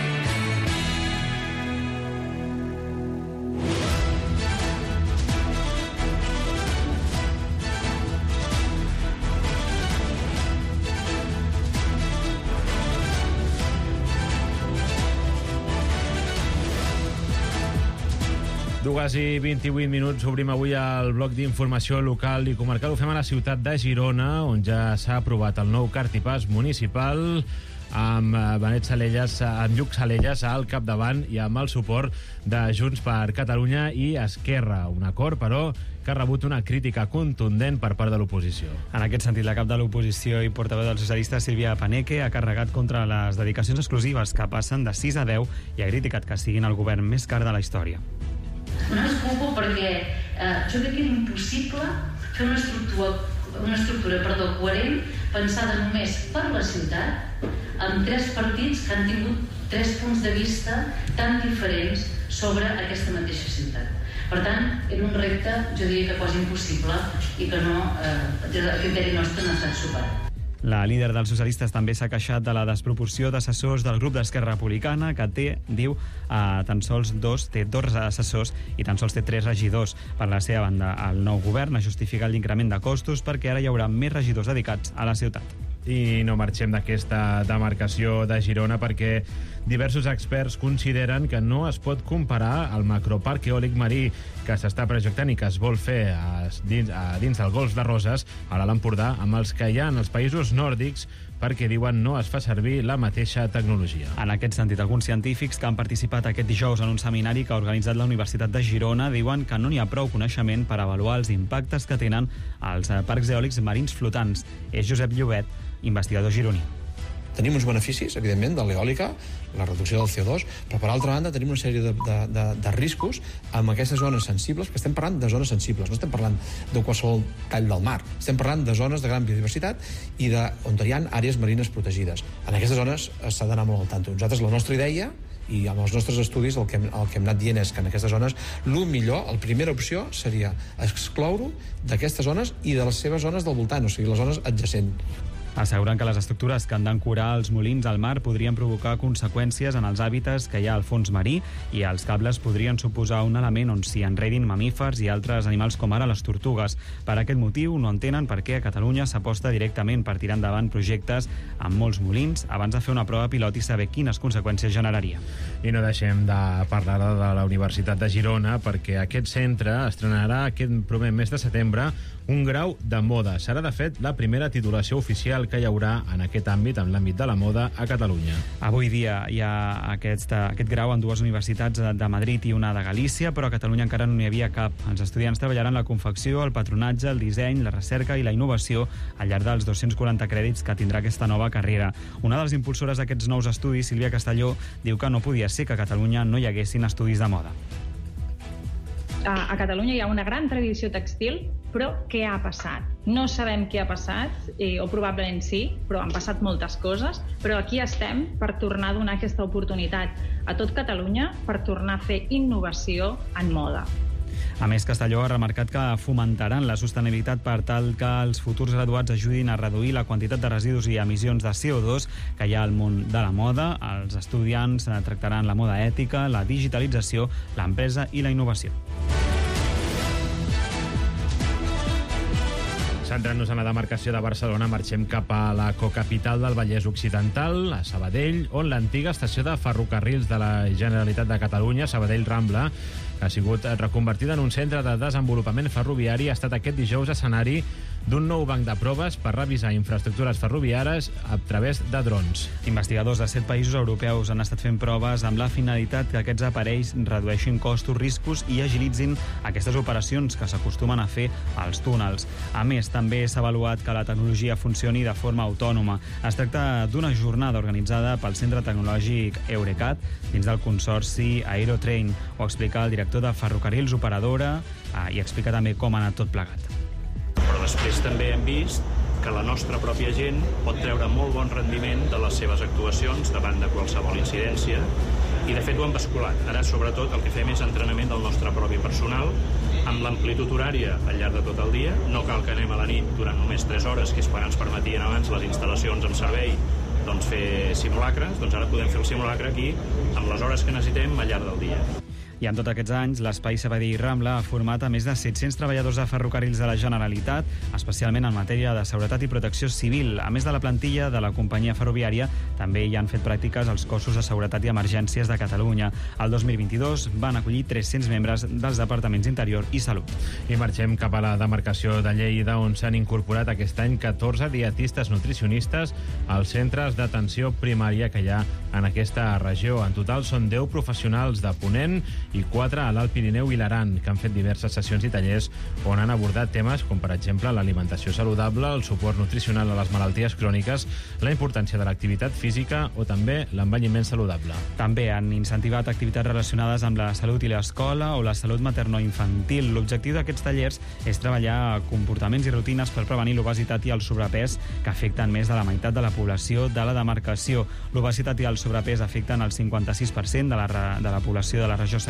Dues i vint-i-vuit minuts, obrim avui el bloc d'informació local i comarcal. Ho fem a la ciutat de Girona, on ja s'ha aprovat el nou cartipàs municipal amb Benet Salellas, amb Lluc Salellas al capdavant i amb el suport de Junts per Catalunya i Esquerra. Un acord, però, que ha rebut una crítica contundent per part de l'oposició. En aquest sentit, la cap de l'oposició i portaveu dels socialistes, Sílvia Paneque, ha carregat contra les dedicacions exclusives que passen de sis a deu i ha criticat que siguin el govern més car de la història. No és culpa perquè eh, jo crec que era impossible fer una estructura, una estructura perdó, coherent, pensada només per la ciutat, amb tres partits que han tingut tres punts de vista tan diferents sobre aquesta mateixa ciutat. Per tant, era un repte, jo diria que quasi impossible i que no, eh, des del criteri nostre no ha estat superat. La líder dels socialistes també s'ha queixat de la desproporció d'assessors del grup d'Esquerra Republicana, que té, diu, eh, tan sols dos, té dos assessors i tan sols té tres regidors. Per la seva banda, el nou govern ha justificat l'increment de costos perquè ara hi haurà més regidors dedicats a la ciutat. I no marxem d'aquesta demarcació de Girona perquè diversos experts consideren que no es pot comparar el macroparc eòlic marí que s'està projectant i que es vol fer a dins, a dins del Golf de Roses, a l'Alt Empordà, amb els que hi ha en els països nòrdics, perquè diuen no es fa servir la mateixa tecnologia. En aquest sentit, alguns científics que han participat aquest dijous en un seminari que ha organitzat la Universitat de Girona diuen que no n'hi ha prou coneixement per avaluar els impactes que tenen els parcs eòlics marins flotants. És Josep Llobet, investigador gironí. Tenim uns beneficis, evidentment, de l'eòlica, la reducció del C O dos, però per altra banda tenim una sèrie de, de, de, de riscos amb aquestes zones sensibles, que estem parlant de zones sensibles, no estem parlant de qualsevol tall del mar, estem parlant de zones de gran biodiversitat i de, on hi ha àrees marines protegides. En aquestes zones s'ha d'anar molt al tanto. Nosaltres, la nostra idea, i amb els nostres estudis el que, hem, el que hem anat dient és que en aquestes zones el millor, la primera opció seria excloure d'aquestes zones i de les seves zones del voltant, o sigui, les zones adjacents. Asseguren que les estructures que han d'ancorar els molins al mar podrien provocar conseqüències en els hàbitats que hi ha al fons marí i els cables podrien suposar un element on s'hi enredin mamífers i altres animals com ara les tortugues. Per aquest motiu no entenen per què a Catalunya s'aposta directament per tirar endavant projectes amb molts molins abans de fer una prova pilot i saber quines conseqüències generaria. I no deixem de parlar de la Universitat de Girona perquè aquest centre estrenarà aquest proper mes de setembre un grau de moda. Serà, de fet, la primera titulació oficial que hi haurà en aquest àmbit, en l'àmbit de la moda, a Catalunya. Avui dia hi ha aquest, aquest grau en dues universitats de Madrid i una de Galícia, però a Catalunya encara no n'hi havia cap. Els estudiants treballaran la confecció, el patronatge, el disseny, la recerca i la innovació al llarg dels dos-cents quaranta crèdits que tindrà aquesta nova carrera. Una de les impulsores d'aquests nous estudis, Sílvia Castelló, diu que no podia ser que a Catalunya no hi haguessin estudis de moda. A Catalunya hi ha una gran tradició tèxtil, però què ha passat? No sabem què ha passat, eh, o probablement sí, però han passat moltes coses, però aquí estem per tornar a donar aquesta oportunitat a tot Catalunya per tornar a fer innovació en moda. A més, Castelló ha remarcat que fomentaran la sostenibilitat per tal que els futurs graduats ajudin a reduir la quantitat de residus i emissions de C O dos que hi ha al món de la moda. Els estudiants tractaran la moda ètica, la digitalització, l'empresa i la innovació. Centrant-nos en la demarcació de Barcelona, marxem cap a la cocapital del Vallès Occidental, a Sabadell, on l'antiga estació de ferrocarrils de la Generalitat de Catalunya, Sabadell Rambla, que ha sigut reconvertida en un centre de desenvolupament ferroviari, ha estat aquest dijous escenari d'un nou banc de proves per revisar infraestructures ferroviàries a través de drons. Investigadors de set països europeus han estat fent proves amb la finalitat que aquests aparells redueixin costos, riscos i agilitzin aquestes operacions que s'acostumen a fer als túnels. A més, també s'ha avaluat que la tecnologia funcioni de forma autònoma. Es tracta d'una jornada organitzada pel Centre Tecnològic Eurecat dins del consorci Aerotrain. Ho explica el director de Ferrocarrils Operadora eh, i explica també com ha anat tot plegat. Però després també hem vist que la nostra pròpia gent pot treure molt bon rendiment de les seves actuacions davant de qualsevol incidència i de fet ho hem basculat. Ara sobretot el que fem és entrenament del nostre propi personal amb l'amplitud horària al llarg de tot el dia. No cal que anem a la nit durant només tres hores, que és quan ens permetien abans les instal·lacions en servei doncs fer simulacres, doncs ara podem fer el simulacre aquí amb les hores que necessitem al llarg del dia. I en tots aquests anys, l'Espai Sabadell Rambla ha format a més de set-cents treballadors de ferrocarrils de la Generalitat, especialment en matèria de seguretat i protecció civil. A més de la plantilla de la companyia ferroviària, també hi han fet pràctiques els cossos de seguretat i emergències de Catalunya. El dos mil vint-i-dos van acollir tres-cents membres dels departaments Interior i Salut. I marxem cap a la demarcació de Lleida, on s'han incorporat aquest any catorze dietistes nutricionistes als centres d'atenció primària que hi ha en aquesta regió. En total són deu professionals de Ponent i quatre a l'Alt Pirineu i l'Aran, que han fet diverses sessions i tallers on han abordat temes com, per exemple, l'alimentació saludable, el suport nutricional a les malalties cròniques, la importància de l'activitat física o també l'envelliment saludable. També han incentivat activitats relacionades amb la salut i l'escola o la salut materno-infantil. L'objectiu d'aquests tallers és treballar comportaments i rutines per prevenir l'obesitat i el sobrepès, que afecten més de la meitat de la població de la demarcació. L'obesitat i el sobrepès afecten el cinquanta-sis per cent de la, de la població de la regió sanitària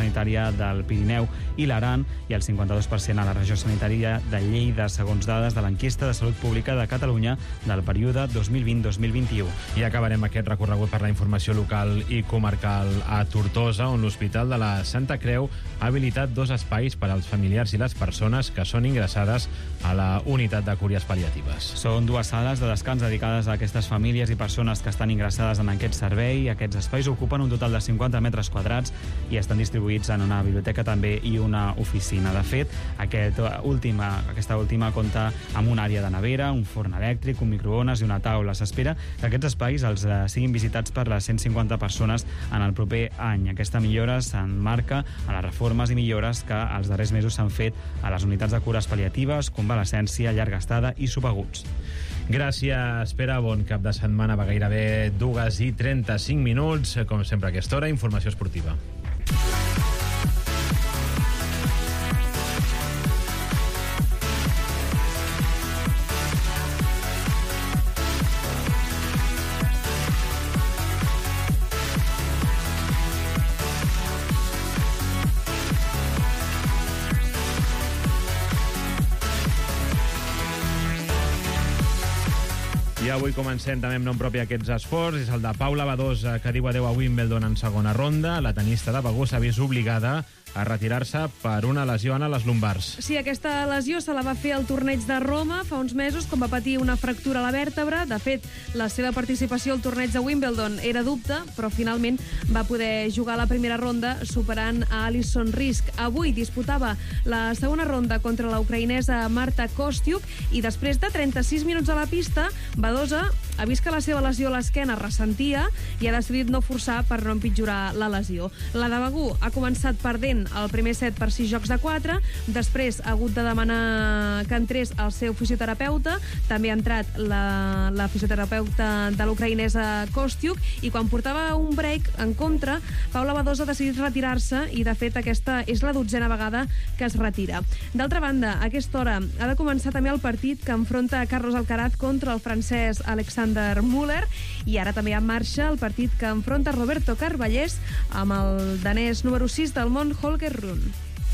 sanitària del Pirineu i l'Aran i el cinquanta-dos per cent a la regió sanitària de Lleida, segons dades de l'enquesta de Salut Pública de Catalunya del període dos mil vint dos mil vint-i-u. I acabarem aquest recorregut per la informació local i comarcal a Tortosa, on l'Hospital de la Santa Creu ha habilitat dos espais per als familiars i les persones que són ingressades a la unitat de cures pal·liatives. Són dues sales de descans dedicades a aquestes famílies i persones que estan ingressades en aquest servei. Aquests espais ocupen un total de cinquanta metres quadrats i estan distribuïts en una biblioteca també i una oficina. De fet, aquest última, aquesta última compta amb una àrea de nevera, un forn elèctric, un microones i una taula. S'espera que aquests espais els eh, siguin visitats per les cent cinquanta persones en el proper any. Aquesta millora s'emmarca a les reformes i millores que els darrers mesos s'han fet a les unitats de cures pal·liatives, convalescència, llarga estada i subaguts. Gràcies, Pere. Bon cap de setmana. Va gairebé dues i trenta-cinc minuts. Com sempre a aquesta hora, informació esportiva. I avui comencem també amb nom propi aquests esports. És el de Paula Badosa, que diu adeu a Wimbledon en segona ronda. La tenista de Begú s'ha vist obligada a retirar-se per una lesió en les lumbars. Sí, aquesta lesió se la va fer al torneig de Roma fa uns mesos, quan va patir una fractura a la vèrtebra. De fet, la seva participació al torneig de Wimbledon era dubte, però finalment va poder jugar a la primera ronda superant a Alison Risk. Avui disputava la segona ronda contra la ucraïnesa Marta Kostyuk i després de trenta-sis minuts a la pista, Badosa ha vist que la seva lesió a l'esquena ressentia i ha decidit no forçar per no empitjorar la lesió. La de Begú ha començat perdent el primer set per sis jocs a quatre, després ha hagut de demanar que entrés el seu fisioterapeuta, també ha entrat la, la fisioterapeuta de l'ucraïnesa Kostyuk, i quan portava un break en contra, Paula Badosa ha decidit retirar-se i, de fet, aquesta és la dotzena vegada que es retira. D'altra banda, a aquesta hora ha de començar també el partit que enfronta Carlos Alcaraz contra el francès Alexander Müller, i ara també en marxa el partit que enfronta Roberto Carballés amb el danès número sis del món, Holger Rune.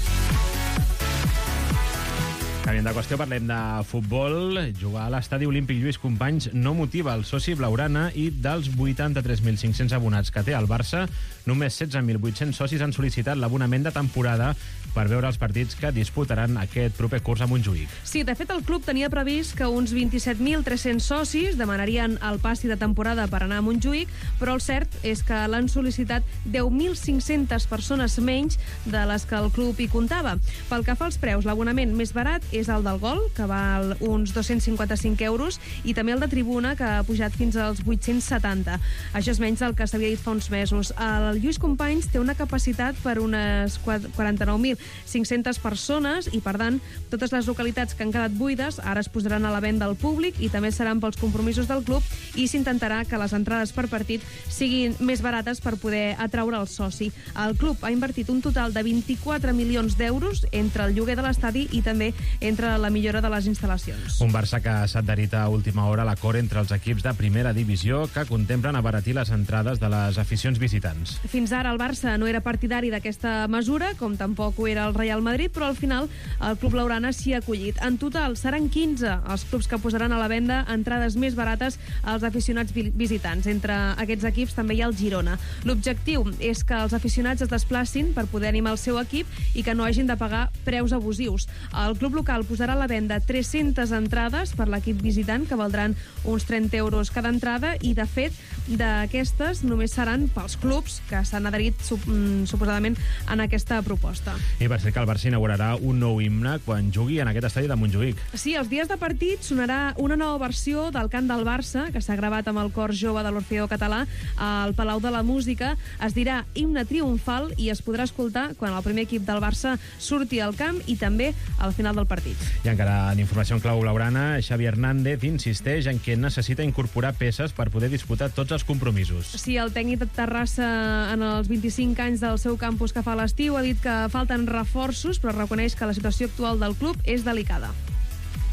Canviant de qüestió, parlem de futbol. Jugar a l'estadi Olímpic Lluís Companys no motiva el soci blaugrana, i dels vuitanta-tres mil cinc-cents abonats que té el Barça, només setze mil vuit-cents socis han sol·licitat l'abonament de temporada per veure els partits que disputaran aquest proper curs a Montjuïc. Sí, de fet, el club tenia previst que uns vint-i-set mil tres-cents socis demanarien el passi de temporada per anar a Montjuïc, però el cert és que l'han sol·licitat deu mil cinc-centes persones menys de les que el club hi comptava. Pel que fa als preus, l'abonament més barat és el del Gol, que val uns dos-cents cinquanta-cinc euros, i també el de Tribuna, que ha pujat fins als vuit-cents setanta. Això és menys del que s'havia dit fa uns mesos. El Lluís Companys té una capacitat per unes quaranta-nou mil cinc-centes persones i, per tant, totes les localitats que han quedat buides ara es posaran a la venda al públic i també seran pels compromisos del club, i s'intentarà que les entrades per partit siguin més barates per poder atraure el soci. El club ha invertit un total de vint-i-quatre milions d'euros entre el lloguer de l'estadi i també entre la millora de les instal·lacions. Un Barça que s'ha adherit a última hora a l'acord entre els equips de primera divisió que contemplen abaratir les entrades de les aficions visitants. Fins ara el Barça no era partidari d'aquesta mesura, com tampoc ho era el Real Madrid, però al final el club blaugrana s'hi ha acollit. En total seran quinze els clubs que posaran a la venda entrades més barates als aficionats visitants. Entre aquests equips també hi ha el Girona. L'objectiu és que els aficionats es desplacin per poder animar el seu equip i que no hagin de pagar preus abusius. El club local posarà a la venda tres-centes entrades per l'equip visitant, que valdran uns trenta euros cada entrada, i de fet d'aquestes només seran pels clubs que s'han adherit suposadament en aquesta proposta. I per ser que el Barça inaugurarà un nou himne quan jugui en aquest estadi de Montjuïc. Sí, els dies de partit sonarà una nova versió del cant del Barça, que s'ha gravat amb el cor jove de l'Orfeó Català al Palau de la Música. Es dirà himne triomfal i es podrà escoltar quan el primer equip del Barça surti al camp i també al final del partit. I encara en informació en clau blaugrana, Xavi Hernández insisteix en que necessita incorporar peces per poder disputar tots els compromisos. Sí, el tècnic de Terrassa, en els vint-i-cinc anys del seu campus que fa a l'estiu, ha dit que falten reforços, però reconeix que la situació actual del club és delicada.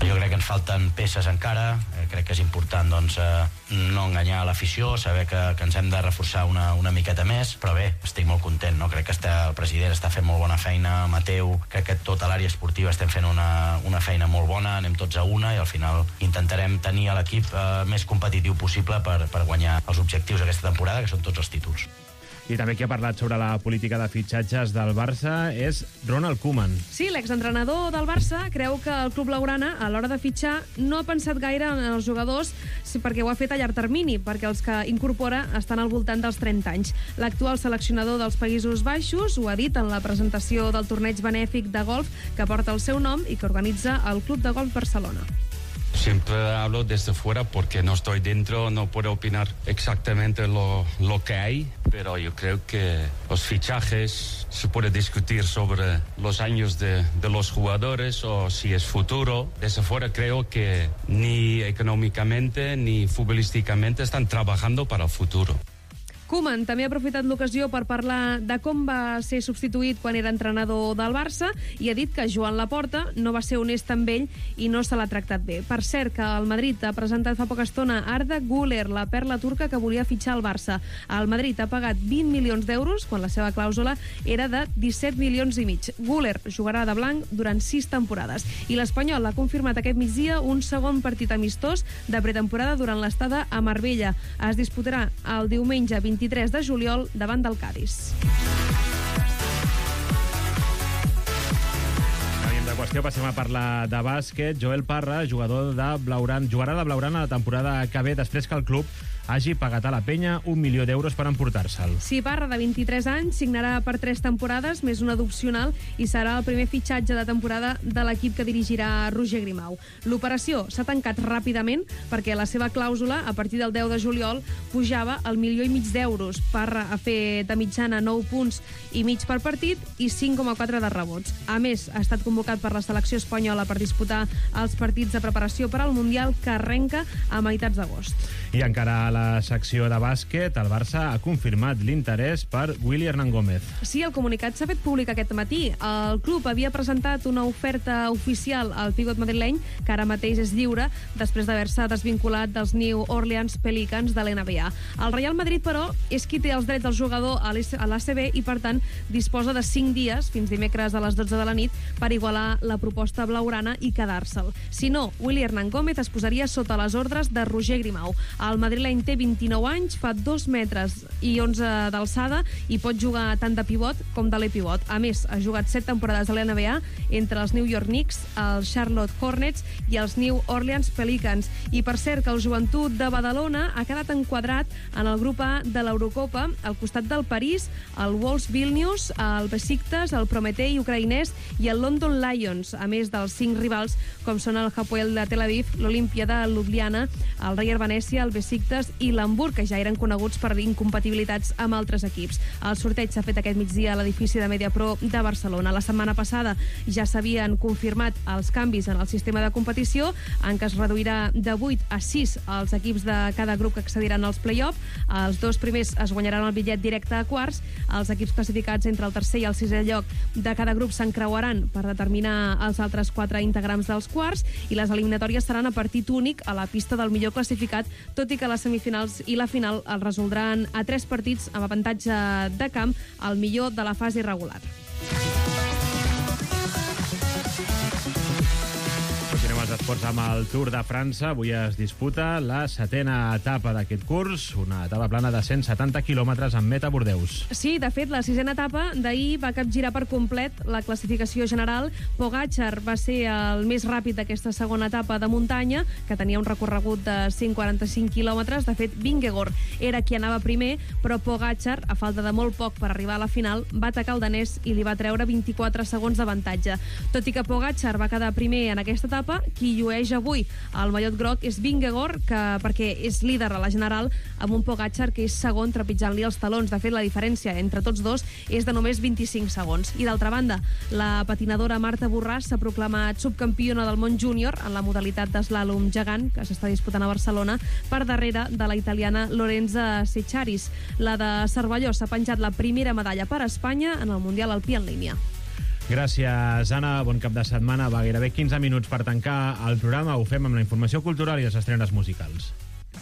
Jo crec que ens falten peces encara, eh, crec que és important doncs, eh, no enganyar l'afició, saber que, que ens hem de reforçar una, una miqueta més, però bé, estic molt content, no? Crec que està, el president està fent molt bona feina, Mateu, crec que tota l'àrea esportiva estem fent una, una feina molt bona, anem tots a una i al final intentarem tenir l'equip eh, més competitiu possible per, per guanyar els objectius d'aquesta temporada, que són tots els títols. I també qui ha parlat sobre la política de fitxatges del Barça és Ronald Koeman. Sí, l'exentrenador del Barça creu que el club blaugrana, a l'hora de fitxar, no ha pensat gaire en els jugadors perquè ho ha fet a llarg termini, perquè els que incorpora estan al voltant dels trenta anys. L'actual seleccionador dels Països Baixos ho ha dit en la presentació del torneig benèfic de golf que porta el seu nom i que organitza el Club de Golf Barcelona. Siempre hablo desde fuera porque no estoy dentro, no puedo opinar exactamente lo, lo que hay, pero yo creo que los fichajes se puede discutir sobre los años de, de los jugadores o si es futuro. Desde fuera creo que ni económicamente ni futbolísticamente están trabajando para el futuro. Koeman també ha aprofitat l'ocasió per parlar de com va ser substituït quan era entrenador del Barça i ha dit que Joan Laporta no va ser honest amb ell i no se l'ha tractat bé. Per cert, que el Madrid ha presentat fa poca estona Arda Güler, la perla turca que volia fitxar al Barça. El Madrid ha pagat vint milions d'euros quan la seva clàusula era de disset milions i mig. Güler jugarà de blanc durant sis temporades i l'Espanyol ha confirmat aquest migdia un segon partit amistós de pretemporada durant l'estada a Marbella. Es disputarà el diumenge vint-i-tres de juliol davant del Cádiz. Canviem de qüestió, passem a parlar de bàsquet. Joel Parra, jugador de Blaugrana, jugarà de Blaugrana la temporada que ve després que el club hagi pagat a la penya un milió d'euros per emportar-se'l. Sí, Parra, de vint-i-tres anys, signarà per tres temporades, més una adopcional, i serà el primer fitxatge de temporada de l'equip que dirigirà Roger Grimau. L'operació s'ha tancat ràpidament perquè la seva clàusula, a partir del deu de juliol, pujava al milió i mig d'euros. Parra ha fet de mitjana nou punts i mig per partit i cinc coma quatre de rebots. A més, ha estat convocat per la selecció espanyola per disputar els partits de preparació per al Mundial que arrenca a meitats d'agost. I encara a la secció de bàsquet, el Barça ha confirmat l'interès per Willy Hernán Gómez. Sí, el comunicat s'ha fet públic aquest matí. El club havia presentat una oferta oficial al pivot madrileny, que ara mateix és lliure, després d'haver-se desvinculat dels New Orleans Pelicans de l'N B A. El Real Madrid, però, és qui té els drets del jugador a l'A C B i, per tant, disposa de cinc dies, fins dimecres a les dotze de la nit, per igualar la proposta blaugrana i quedar-se'l. Si no, Willy Hernán Gómez es posaria sota les ordres de Roger Grimau. El madrileny té vint-i-nou anys, fa dos metres i onze d'alçada i pot jugar tant de pivot com de l'e-pivot. A més, ha jugat set temporades a l'N B A entre els New York Knicks, els Charlotte Hornets i els New Orleans Pelicans. I per cert que el Joventut de Badalona ha quedat enquadrat en el grup A de l'Eurocopa al costat del París, el Wolves Vilnius, el Besiktas, el Prometei ucraïnès i el London Lions, a més dels cinc rivals com són el Hapoel de Tel Aviv, l'Olimpia de Ljubljana, el Rayer Venècia, el Besiktas i l'Hamburg, que ja eren coneguts per incompatibilitats amb altres equips. El sorteig s'ha fet aquest migdia a l'edifici de Mediapro de Barcelona. La setmana passada ja s'havien confirmat els canvis en el sistema de competició, en què es reduirà de vuit a sis els equips de cada grup que accediran als play-off. Els dos primers es guanyaran el bitllet directe a quarts. Els equips classificats entre el tercer i el sisè lloc de cada grup s'encreuaran per determinar els altres quatre integrants dels quarts i les eliminatòries seran a partit únic a la pista del millor classificat, tot i que les semifinals i la final el resoldran a tres partits amb avantatge de camp al millor de la fase regular. Continuem els esports amb el Tour de França. Avui es disputa la setena etapa d'aquest curs, una etapa plana de cent setanta quilòmetres amb meta a Bordeus. Sí, de fet, la sisena etapa d'ahir va capgirar per complet la classificació general. Pogačar va ser el més ràpid d'aquesta segona etapa de muntanya, que tenia un recorregut de cent quaranta-cinc quilòmetres. De fet, Vingegaard era qui anava primer, però Pogačar, a falta de molt poc per arribar a la final, va atacar el danès i li va treure vint-i-quatre segons d'avantatge. Tot i que Pogačar va quedar primer en aquesta etapa, qui llueix avui el mallot groc és Vingegaard, que, perquè és líder a la general, amb un Pogačar que és segon trepitjant-li els talons. De fet, la diferència entre tots dos és de només vint-i-cinc segons. I d'altra banda, la patinadora Marta Borràs s'ha proclamat subcampiona del món júnior en la modalitat d'eslàlom gegant, que s'està disputant a Barcelona, per darrere de la italiana Lorenza Ceccaris. La de Cervelló s'ha penjat la primera medalla per a Espanya en el Mundial Alpí en línia. Gràcies, Anna. Bon cap de setmana. Va, gairebé quinze minuts per tancar el programa. Ho fem amb la informació cultural i les estrenes musicals.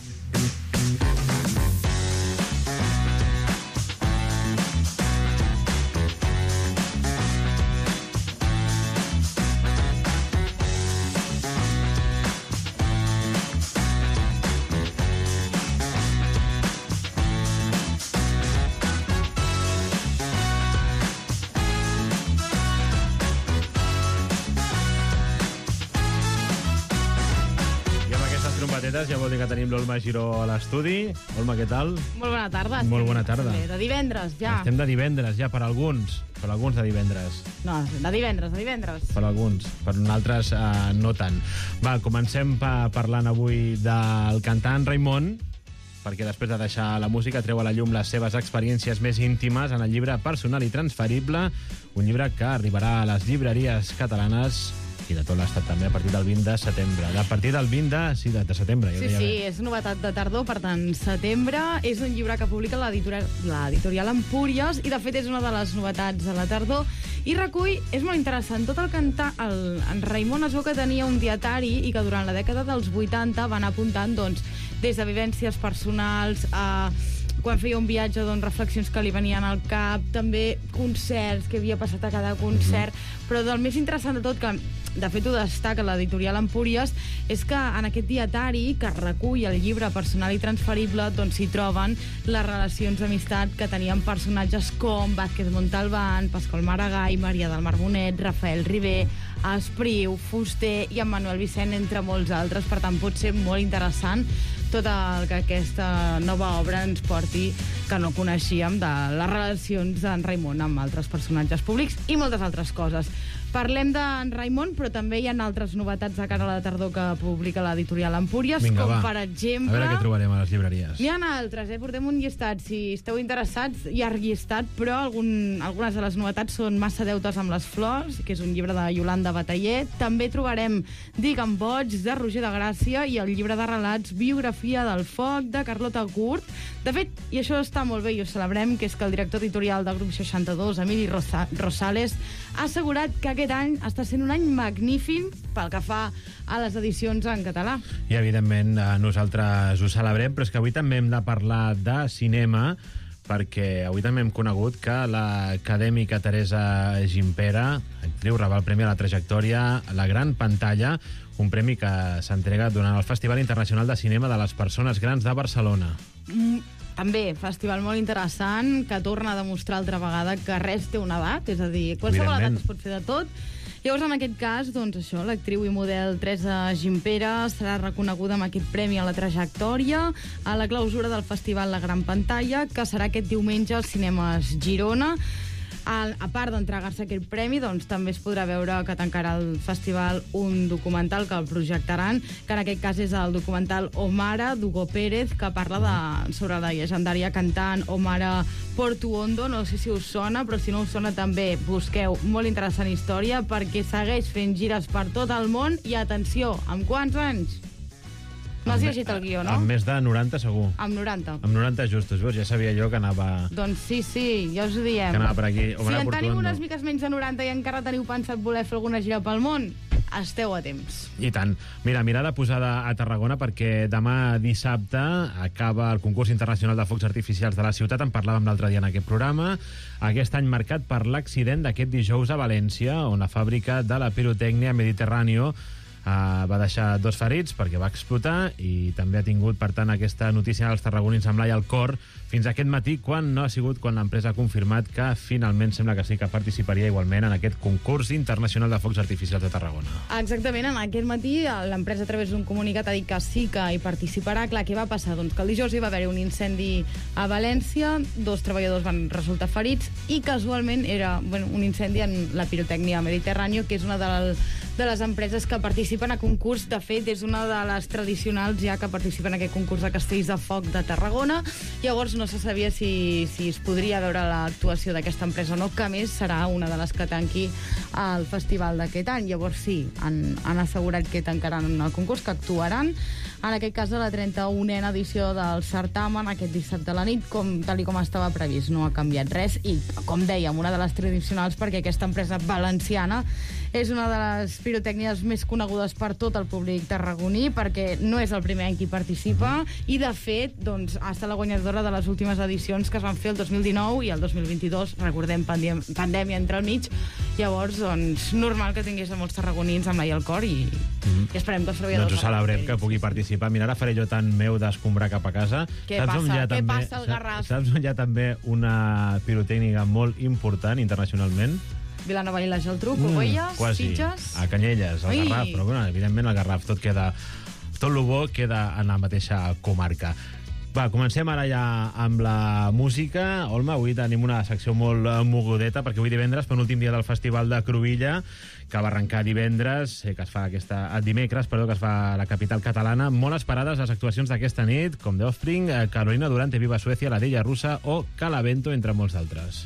Ja vol dir que tenim l'Olma Giró a l'estudi. Olma, què tal? Molt bona tarda. Molt bona tarda. De divendres, ja. Estem de divendres, ja, per alguns. Per alguns de divendres. No, de divendres, de divendres. Per alguns. Per altres, eh, no tant. Va, comencem pa parlant avui del cantant Raimon, perquè després de deixar la música treu a la llum les seves experiències més íntimes en el llibre Personal i Transferible, un llibre que arribarà a les llibreries catalanes i de tot l'estat també a partir del vint de setembre. A partir del vint de, sí, de, de setembre. Sí, sí, és novetat de tardor, per tant, setembre. És un llibre que publica l'editorial Empúries i, de fet, és una de les novetats de la tardor. I recull, és molt interessant, tot el cantar... El, en Raimon es veu que tenia un dietari i que durant la dècada dels vuitanta van apuntant, doncs, des de vivències personals a... quan feia un viatge, doncs, reflexions que li venien al cap, també concerts, que havia passat a cada concert, mm-hmm. però del més interessant de tot, que de fet ho destaca l'editorial Empúries, és que en aquest dietari que recull el llibre Personal i Transferible, doncs s'hi troben les relacions d'amistat que tenien personatges com Vázquez Montalbán, Pasqual Maragall, Maria del Mar Bonet, Rafael Ribé, Espriu, Fuster i en Manuel Vicent, entre molts altres. Per tant, pot ser molt interessant tot el que aquesta nova obra ens porti, que no coneixíem, de les relacions d'en Raimon amb altres personatges públics i moltes altres coses. Parlem d'en Raimon, però també hi ha altres novetats de cara a la tardor que publica l'editorial Empúries, Vinga, com va. per exemple... A veure què trobarem a les llibreries. N'hi ha altres, eh? Portem un llistat. Si esteu interessats, hi ha llistat, però algun, algunes de les novetats són Massa deutes amb les flors, que és un llibre de Iolanda Bataller. També trobarem Digue'm boig, de Roger de Gràcia, i el llibre de relats Biografia del foc, de Carlota Gurt. De fet, i això està molt bé i ho celebrem, que és que el director editorial del grup seixanta-dos, Emili Rosa Rosales, ha assegurat que aquest any està sent un any magnífic pel que fa a les edicions en català. I, evidentment, nosaltres ho celebrem, però és que avui també hem de parlar de cinema, perquè avui també hem conegut que l'acadèmica Teresa Gimpera, actriu, reba el Premi a la Trajectòria a la Gran Pantalla, un premi que s'entrega durant el Festival Internacional de Cinema de les Persones Grans de Barcelona. Mm. També, festival molt interessant, que torna a demostrar altra vegada que res té una edat, és a dir, qualsevol edat es pot fer de tot. Llavors, en aquest cas, doncs això, l'actriu i model Teresa Gimpera serà reconeguda amb aquest premi a la trajectòria a la clausura del festival La Gran Pantalla, que serà aquest diumenge als cinemes Girona. A, a part d'entregar-se aquest premi, doncs també es podrà veure que tancarà el festival un documental que el projectaran, que en aquest cas és el documental Omara, d'Hugo Pérez, que parla de, sobre la llegendària cantant Omara Portuondo. No sé si us sona, però si no us sona també busqueu. Molt interessant història, perquè segueix fent gires per tot el món i, atenció, amb quants anys? No has llegit el guió, no? Amb més de noranta, segur. Amb noranta. Amb noranta justos, veus? Ja sabia jo que anava... Doncs sí, sí, ja us ho diem. Que anava per aquí. Si en teniu unes miques menys de noranta i encara teniu pensat voler fer alguna gira pel món, esteu a temps. I tant. Mira, mirada posada a Tarragona, perquè demà dissabte acaba el concurs internacional de focs artificials de la ciutat. En parlàvem l'altre dia en aquest programa. Aquest any marcat per l'accident d'aquest dijous a València, on la fàbrica de la pirotècnia Mediterráneo Uh, va deixar dos ferits perquè va explotar, i també ha tingut, per tant, aquesta notícia als tarragonins amb l'ai al cor fins aquest matí, quan no ha sigut quan l'empresa ha confirmat que finalment sembla que sí que participaria igualment en aquest concurs internacional de focs artificials de Tarragona. Exactament, en aquest matí l'empresa, a través d'un comunicat, ha dit que sí que hi participarà. Clar, què va passar? Doncs que el dijous hi va haver un incendi a València, dos treballadors van resultar ferits i casualment era, bueno, un incendi en la pirotècnia Mediterráneo, que és una de, de les empreses que participen a concurs. De fet, és una de les tradicionals ja que participen en aquest concurs de Castells de Foc de Tarragona. Llavors no se sabia si, si es podria veure l'actuació d'aquesta empresa o no, que a més serà una de les que tanqui el festival d'aquest any. Llavors sí, han, han assegurat que tancaran el concurs, que actuaran. En aquest cas, a la trenta-unena edició del certamen, aquest dissabte a la nit, com, tal i com estava previst. No ha canviat res i, com dèiem, una de les tradicionals, perquè aquesta empresa valenciana és una de les pirotècnies més conegudes per tot el públic tarragoní, perquè no és el primer any que hi participa i, de fet, doncs, ha estat la guanyadora de les últimes edicions que es van fer el dos mil dinou i el dos mil vint-i-dos, recordem, pandèmia, pandèmia entre al mig. Llavors, doncs, normal que tingués a molts tarragonins amb l'ai al cor i, mm. i esperem que els treballadors... Doncs ho celebrem que pugui participar. Mira, ara faré jo tant meu d'escombrar cap a casa. Què saps passa? Què també, passa al Garraf? Saps on hi ha també una pirotècnica molt important internacionalment? Vilanova i la Geltrú, Covelles, mm, Sitges... A Canyelles, al Ui. Garraf, però bueno, evidentment al Garraf tot queda... Tot el bo queda en la mateixa comarca. Va, comencem ara ja amb la música. Olma, avui tenim una secció molt mogudeta, perquè avui divendres, penúltim dia del Festival de Cruïlla, que va arrencar divendres, eh, que es fa aquesta, dimecres, perdó, que es fa a la capital catalana. Molt esperades les actuacions d'aquesta nit, com The Offspring, eh, Carolina Durante, Viva Suècia, La Della Russa o Calavento, entre molts d'altres.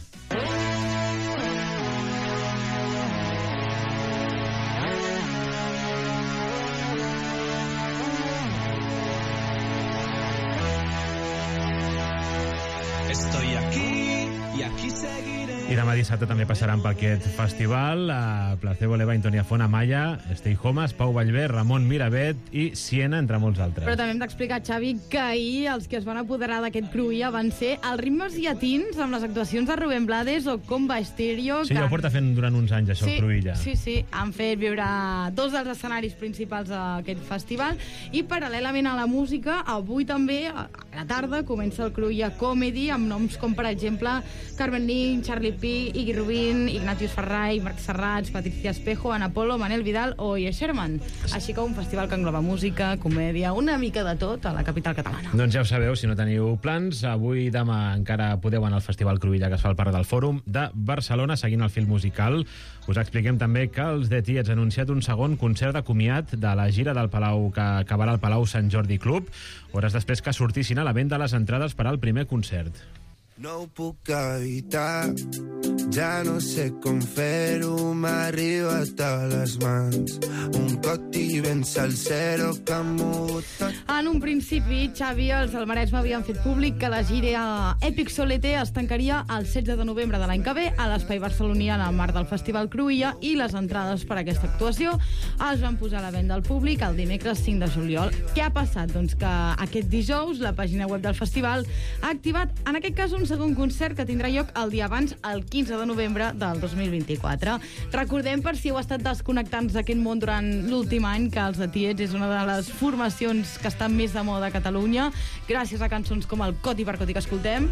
Estoy aquí y aquí seguiré. I demà dissabte també passaran per aquest festival a Placebo, Leva, Antonia Font, Amaya, Stay Homes, Pau Vallvé, Ramon Miravet i Siena, entre molts altres. Però també hem d'explicar, Xavi, que ahir els que es van apoderar d'aquest Cruïlla van ser els ritmes llatins amb les actuacions de Rubén Blades o Comba Estéreo. Sí, ja ho porta fent durant uns anys, això, sí, el Cruïlla. Sí, sí, han fet viure dos dels escenaris principals d'aquest festival i, paral·lelament a la música, avui també, a la tarda, comença el Cruïlla Comedy amb noms com, per exemple, Carmen Lin, Charlie Pi, Iggy Rubin, Ignatius Ferrai, Marc Serrats, Patricia Espejo, Ana Polo, Manel Vidal o Ian Sherman. Així que un festival que engloba música, comèdia, una mica de tot a la capital catalana. Doncs ja ho sabeu, si no teniu plans, avui i demà encara podeu anar al Festival Cruïlla que es fa al Parc del Fòrum de Barcelona, seguint el fil musical. Us expliquem també que els The Tiets han anunciat un segon concert de comiat de la gira del Palau que acabarà al Palau Sant Jordi Club, hores després que sortissin a la venda les entrades per al primer concert. No ho puc evitar, ja no sé com fer-ho, m'ha arribat a les mans. Un coti ben salsero que ha mogut tot. En un principi, Xavi, els del Maresme havien fet públic que la gira Epic Solete es tancaria el setze de novembre de l'any que ve a l'Espai Barceloní en el marc del Festival Cruïlla i les entrades per a aquesta actuació es van posar a la venda al públic el dimecres cinc de juliol. Què ha passat? Doncs que aquest dijous la pàgina web del festival ha activat, en aquest cas, un segon concert que tindrà lloc el dia abans, el quinze de novembre del dos mil vint-i-quatre. Recordem, per si heu estat desconnectats d'aquest món durant l'últim any, que els The Tiets és una de les formacions que estan més de moda a Catalunya, gràcies a cançons com el Coti per Coti que escoltem.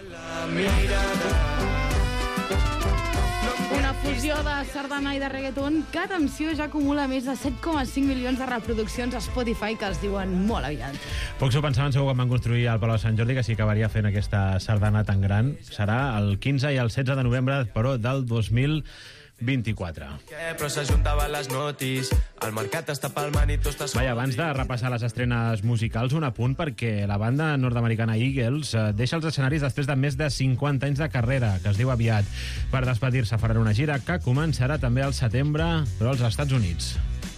Una fusió de sardana i de reggaeton que, atenció, ja acumula més de set coma cinc milions de reproduccions a Spotify, que es diuen molt aviat. Pocs ho pensaven segur quan van construir el Palau Sant Jordi que s'hi acabaria fent aquesta sardana tan gran. Serà el quinze i el setze de novembre, però del dos mil vint-i-quatre. Però s'ajuntaven les notis, el mercat està palmant i tu estàs... Vaja, abans de repassar les estrenes musicals, un apunt perquè la banda nord-americana Eagles eh, deixa els escenaris després de més de cinquanta anys de carrera, que es diu aviat. Per despedir-se faran una gira que començarà també al setembre, però als Estats Units.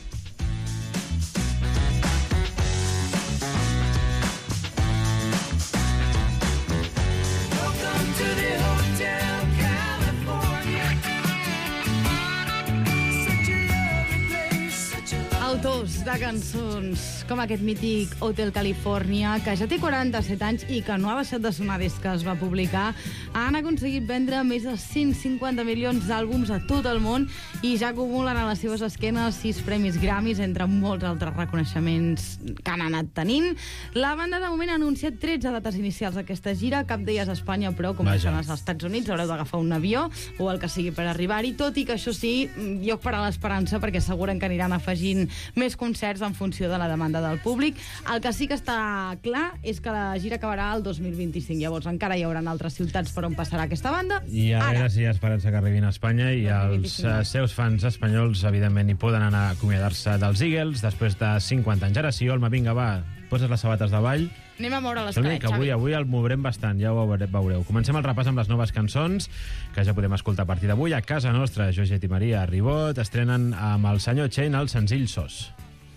Autors de cançons com aquest mític Hotel California, que ja té quaranta-set anys i que no ha deixat de sonar des que es va publicar, han aconseguit vendre més de cent cinquanta milions d'àlbums a tot el món i ja acumulen a les seves esquenes sis premis Grammys, entre molts altres reconeixements que han anat tenint. La banda de moment ha anunciat tretze dates inicials d'aquesta gira, cap d'elles a Espanya, però com que són als Estats Units haureu d'agafar un avió o el que sigui per arribar-hi, tot i que això sí, lloc per a l'esperança, perquè asseguren que aniran afegint més concerts en funció de la demanda del públic. El que sí que està clar és que la gira acabarà el dos mil vint-i-cinc. Llavors encara hi haurà altres ciutats per on passarà aquesta banda. I a veure si hi ha esperança que arribin a Espanya, i els uh, seus fans espanyols, evidentment, hi poden anar a acomiadar-se dels Eagles després de cinquanta anys. Ara sí, Olma, vinga, va, poses les sabates de ball. Anem a moure Som-hi, l'esquelet, que avui, Xavi. avui el mourem bastant, ja ho veureu. Comencem el repàs amb les noves cançons, que ja podem escoltar a partir d'avui. A casa nostra, Joget i Maria Ribot estrenen amb el senyor Chain el senzill Sos.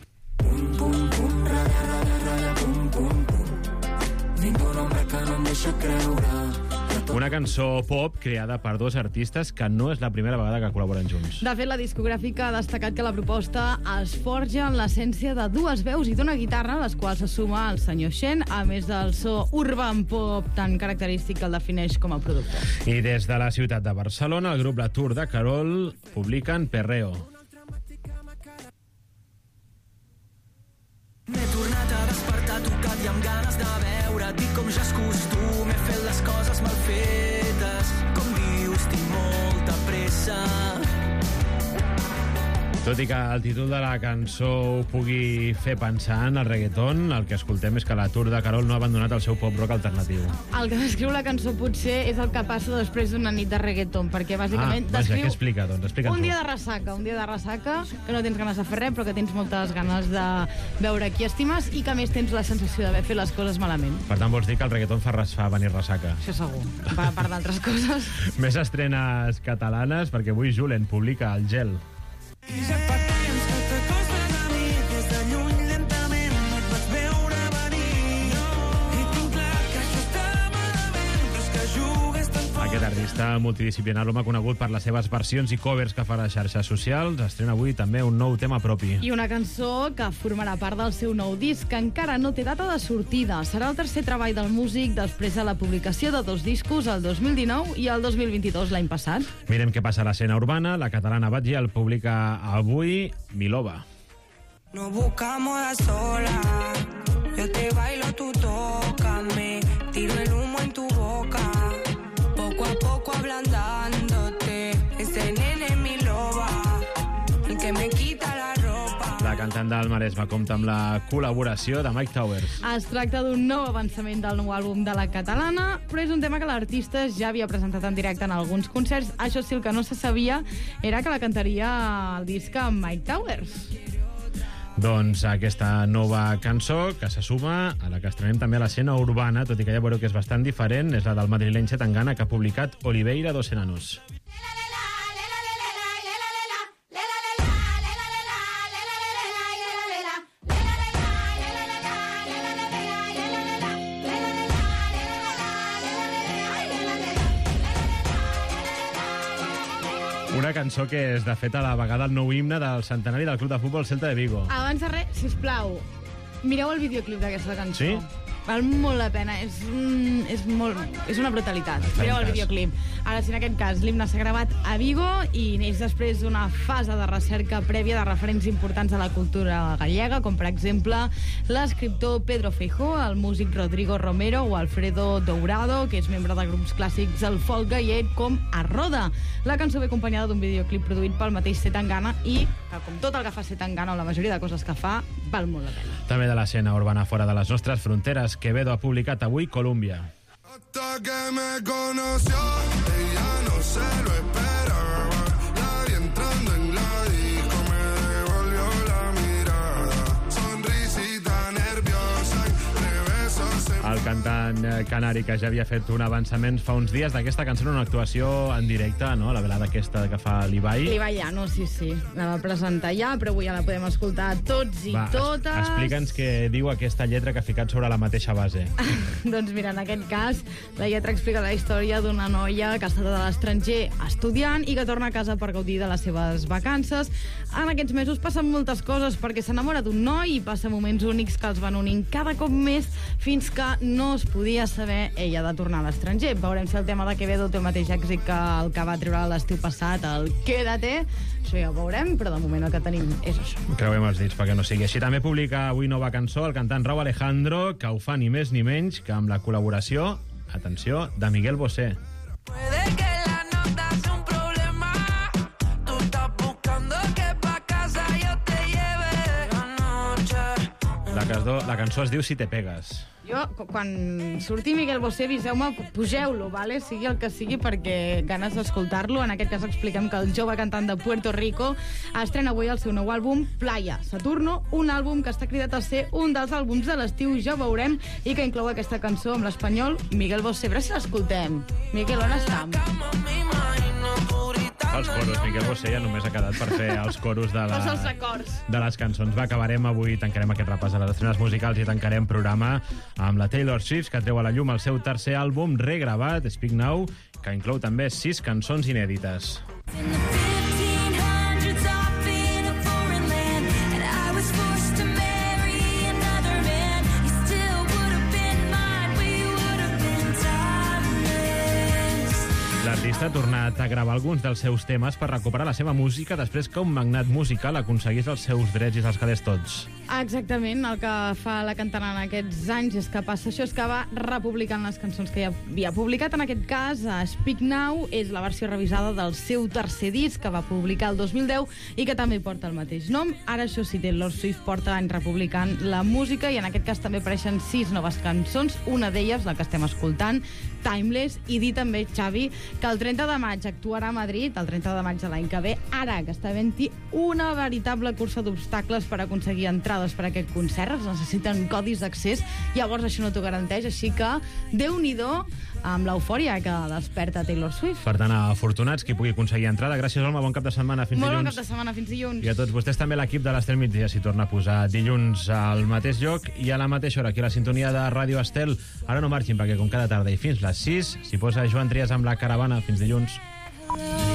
Ningú nombre que no em deixa creure. Una cançó pop creada per dos artistes que no és la primera vegada que col·laboren junts. De fet, la discogràfica ha destacat que la proposta es forja en l'essència de dues veus i d'una guitarra, les quals se suma el senyor Shen, a més del so urban pop tan característic que el defineix com a productor. I des de la ciutat de Barcelona, el grup La Tour de Carol publiquen Perreo. M'he tornat a despertar tocat i amb ganes de veure. Dic com ja és costum, he fet les coses mal fetes. Com dius, tinc molta pressa. Tot i que el títol de la cançó ho pugui fer pensar en el reggaeton, el que escoltem és que la Tour de Carol no ha abandonat el seu pop-rock alternatiu. El que descriu la cançó potser és el que passa després d'una nit de reggaeton, perquè bàsicament Ah, vaja, descriu què explica, doncs? Explica'ns-ho. un dia de ressaca, un dia de ressaca, que no tens ganes de fer res, però que tens moltes ganes de veure qui estimes i que a més tens la sensació d'haver fet les coses malament. Per tant, vols dir que el reggaeton fa, res, fa venir ressaca? Això segur, a part d'altres coses. Més estrenes catalanes, perquè avui Julen publica El Gel. I ja fa temps que t'acostes a mi, des de lluny lentament no et vaig veure venir. I tinc clar que això està malament, però és que jugues tan fort. Aquest artista multidisciplinar, l'home conegut per les seves versions i covers que fa a les xarxes socials, estrena avui també un nou tema propi. I una cançó que formarà part del seu nou disc, que encara no té data de sortida. Serà el tercer treball del músic després de la publicació de dos discos el dos mil dinou i el dos mil vint-i-dos, l'any passat. Mirem què passa a l'escena urbana. La catalana Batlle el publica avui Milova. No busca moda sola, yo te bailo, tú tócame, tiro el humo en tu boca, poco a poco ablandándote, ese nene es mi loba, el que me quita la ropa. La cantant del Maresme compta amb la col·laboració de Mike Towers. Es tracta d'un nou avançament del nou àlbum de la catalana, però és un tema que l'artista ja havia presentat en directe en alguns concerts. Això sí, el que no se sabia era que la cantaria al disc amb Mike Towers. Doncs aquesta nova cançó, que se suma a la que estrenem també a l'escena urbana, tot i que ja veureu que és bastant diferent, és la del madrileny Zetangana, que ha publicat Oliveira dos Enanos. Una cançó que és, de fet, a la vegada el nou himne del centenari del Club de Futbol Celta de Vigo. Abans de res, sisplau, mireu el videoclip d'aquesta cançó. Sí? Val molt la pena, és, un, és, molt, és una brutalitat. Mireu el videoclip. Ara, si en aquest cas l'himne s'ha gravat a Vigo i neix després d'una fase de recerca prèvia de referents importants de la cultura gallega, com per exemple l'escriptor Pedro Feijó, el músic Rodrigo Romero o Alfredo Dourado, que és membre de grups clàssics del folk gallec com Arroda. La cançó ve acompanyada d'un videoclip produït pel mateix Zetangana i, que com tot el que fa Zetangana o la majoria de coses que fa, val molt la pena. També de l'escena urbana fora de les nostres fronteres, Quevedo ha publicat avui Columbia. Hasta que me conoció, ella no se lo esperaba. La vi entrando en la disco, me devolvió la mirada. Sonrisita nerviosa, de besos en... El cantant eh, canari, que ja havia fet un avançament fa uns dies d'aquesta cançó en una actuació en directe, no? La velada aquesta que fa l'Ibai. L'Ibai ja, no, sí, sí. La va presentar ja, però avui ja la podem escoltar tots i Va, totes. es- Explica'ns què diu aquesta lletra que ha ficat sobre la mateixa base. Doncs mira, en aquest cas, la lletra explica la història d'una noia que ha estat a l'estranger estudiant i que torna a casa per gaudir de les seves vacances. En aquests mesos passen moltes coses perquè s'enamora d'un noi i passa moments únics que els van unint cada cop més fins que no es podia saber ella de tornar a l'estranger. Veurem si el tema de Quevedo té el mateix èxit que el que va treure l'estiu passat, el Quédate. Això ja ho veurem, però de moment el que tenim és això. Creuem els dits perquè no sigui així. També publica avui nova cançó el cantant Rauw Alejandro, que ho fa ni més ni menys que amb la col·laboració, atenció, de Miguel Bosé. Puede que la nota sea un problema. Tú estás buscando que pa' casa yo te lleve. cançó, la cançó es diu Si te pegues. Jo, quan surti Miguel Bosé, aviseu-me, pugeu-lo, vale? Sigui el que sigui, perquè ganes d'escoltar-lo. En aquest cas expliquem que el jove cantant de Puerto Rico estrena avui el seu nou àlbum, Playa Saturno, un àlbum que està cridat a ser un dels àlbums de l'estiu, ja ho veurem, i que inclou aquesta cançó amb l'espanyol Miguel Bosé. A veure si l'escoltem. Miquel, on estem? Els coros, Miquel Bosé ja només ha quedat per fer els coros de, la, Els els acords. de les cançons. Va, acabarem avui, tancarem aquest repàs a les estrenes musicals i tancarem programa amb la Taylor Swift, que treu a la llum el seu tercer àlbum regravat, Speak Now, que inclou també sis cançons inèdites. L'artista ha tornat a gravar alguns dels seus temes per recuperar la seva música després que un magnat musical aconseguís els seus drets i se'ls quedés tots. Exactament, el que fa la cantant en aquests anys és que passa això, és que va republicant les cançons que ja havia publicat. En aquest cas, Speak Now és la versió revisada del seu tercer disc, que va publicar el dos mil deu i que també porta el mateix nom. Ara, això sí, Taylor Swift porta anys republicant la música i en aquest cas també apareixen sis noves cançons, una d'elles, la que estem escoltant, Timeless, i dir també, Xavi, que el trenta de maig actuarà a Madrid, el trenta de maig de l'any que ve, ara que està havent-hi una veritable cursa d'obstacles per aconseguir entrades per a aquest concert, es necessiten codis d'accés, llavors això no t'ho garanteix, així que Déu-n'hi-do amb l'eufòria que desperta Taylor Swift. Per tant, afortunats qui pugui aconseguir entrada. Gràcies, Olma, bon cap de setmana, fins Molt dilluns. bon cap de setmana, fins dilluns. I a tots vostès també l'equip de l'Estel Migdia s'hi torna a posar dilluns al mateix lloc i a la mateixa hora, aquí a la sintonia de Ràdio Estel. Ara no marxin, perquè com cada tarda i fins les sis s'hi posa Joan Trias amb La Caravana. Fins dilluns.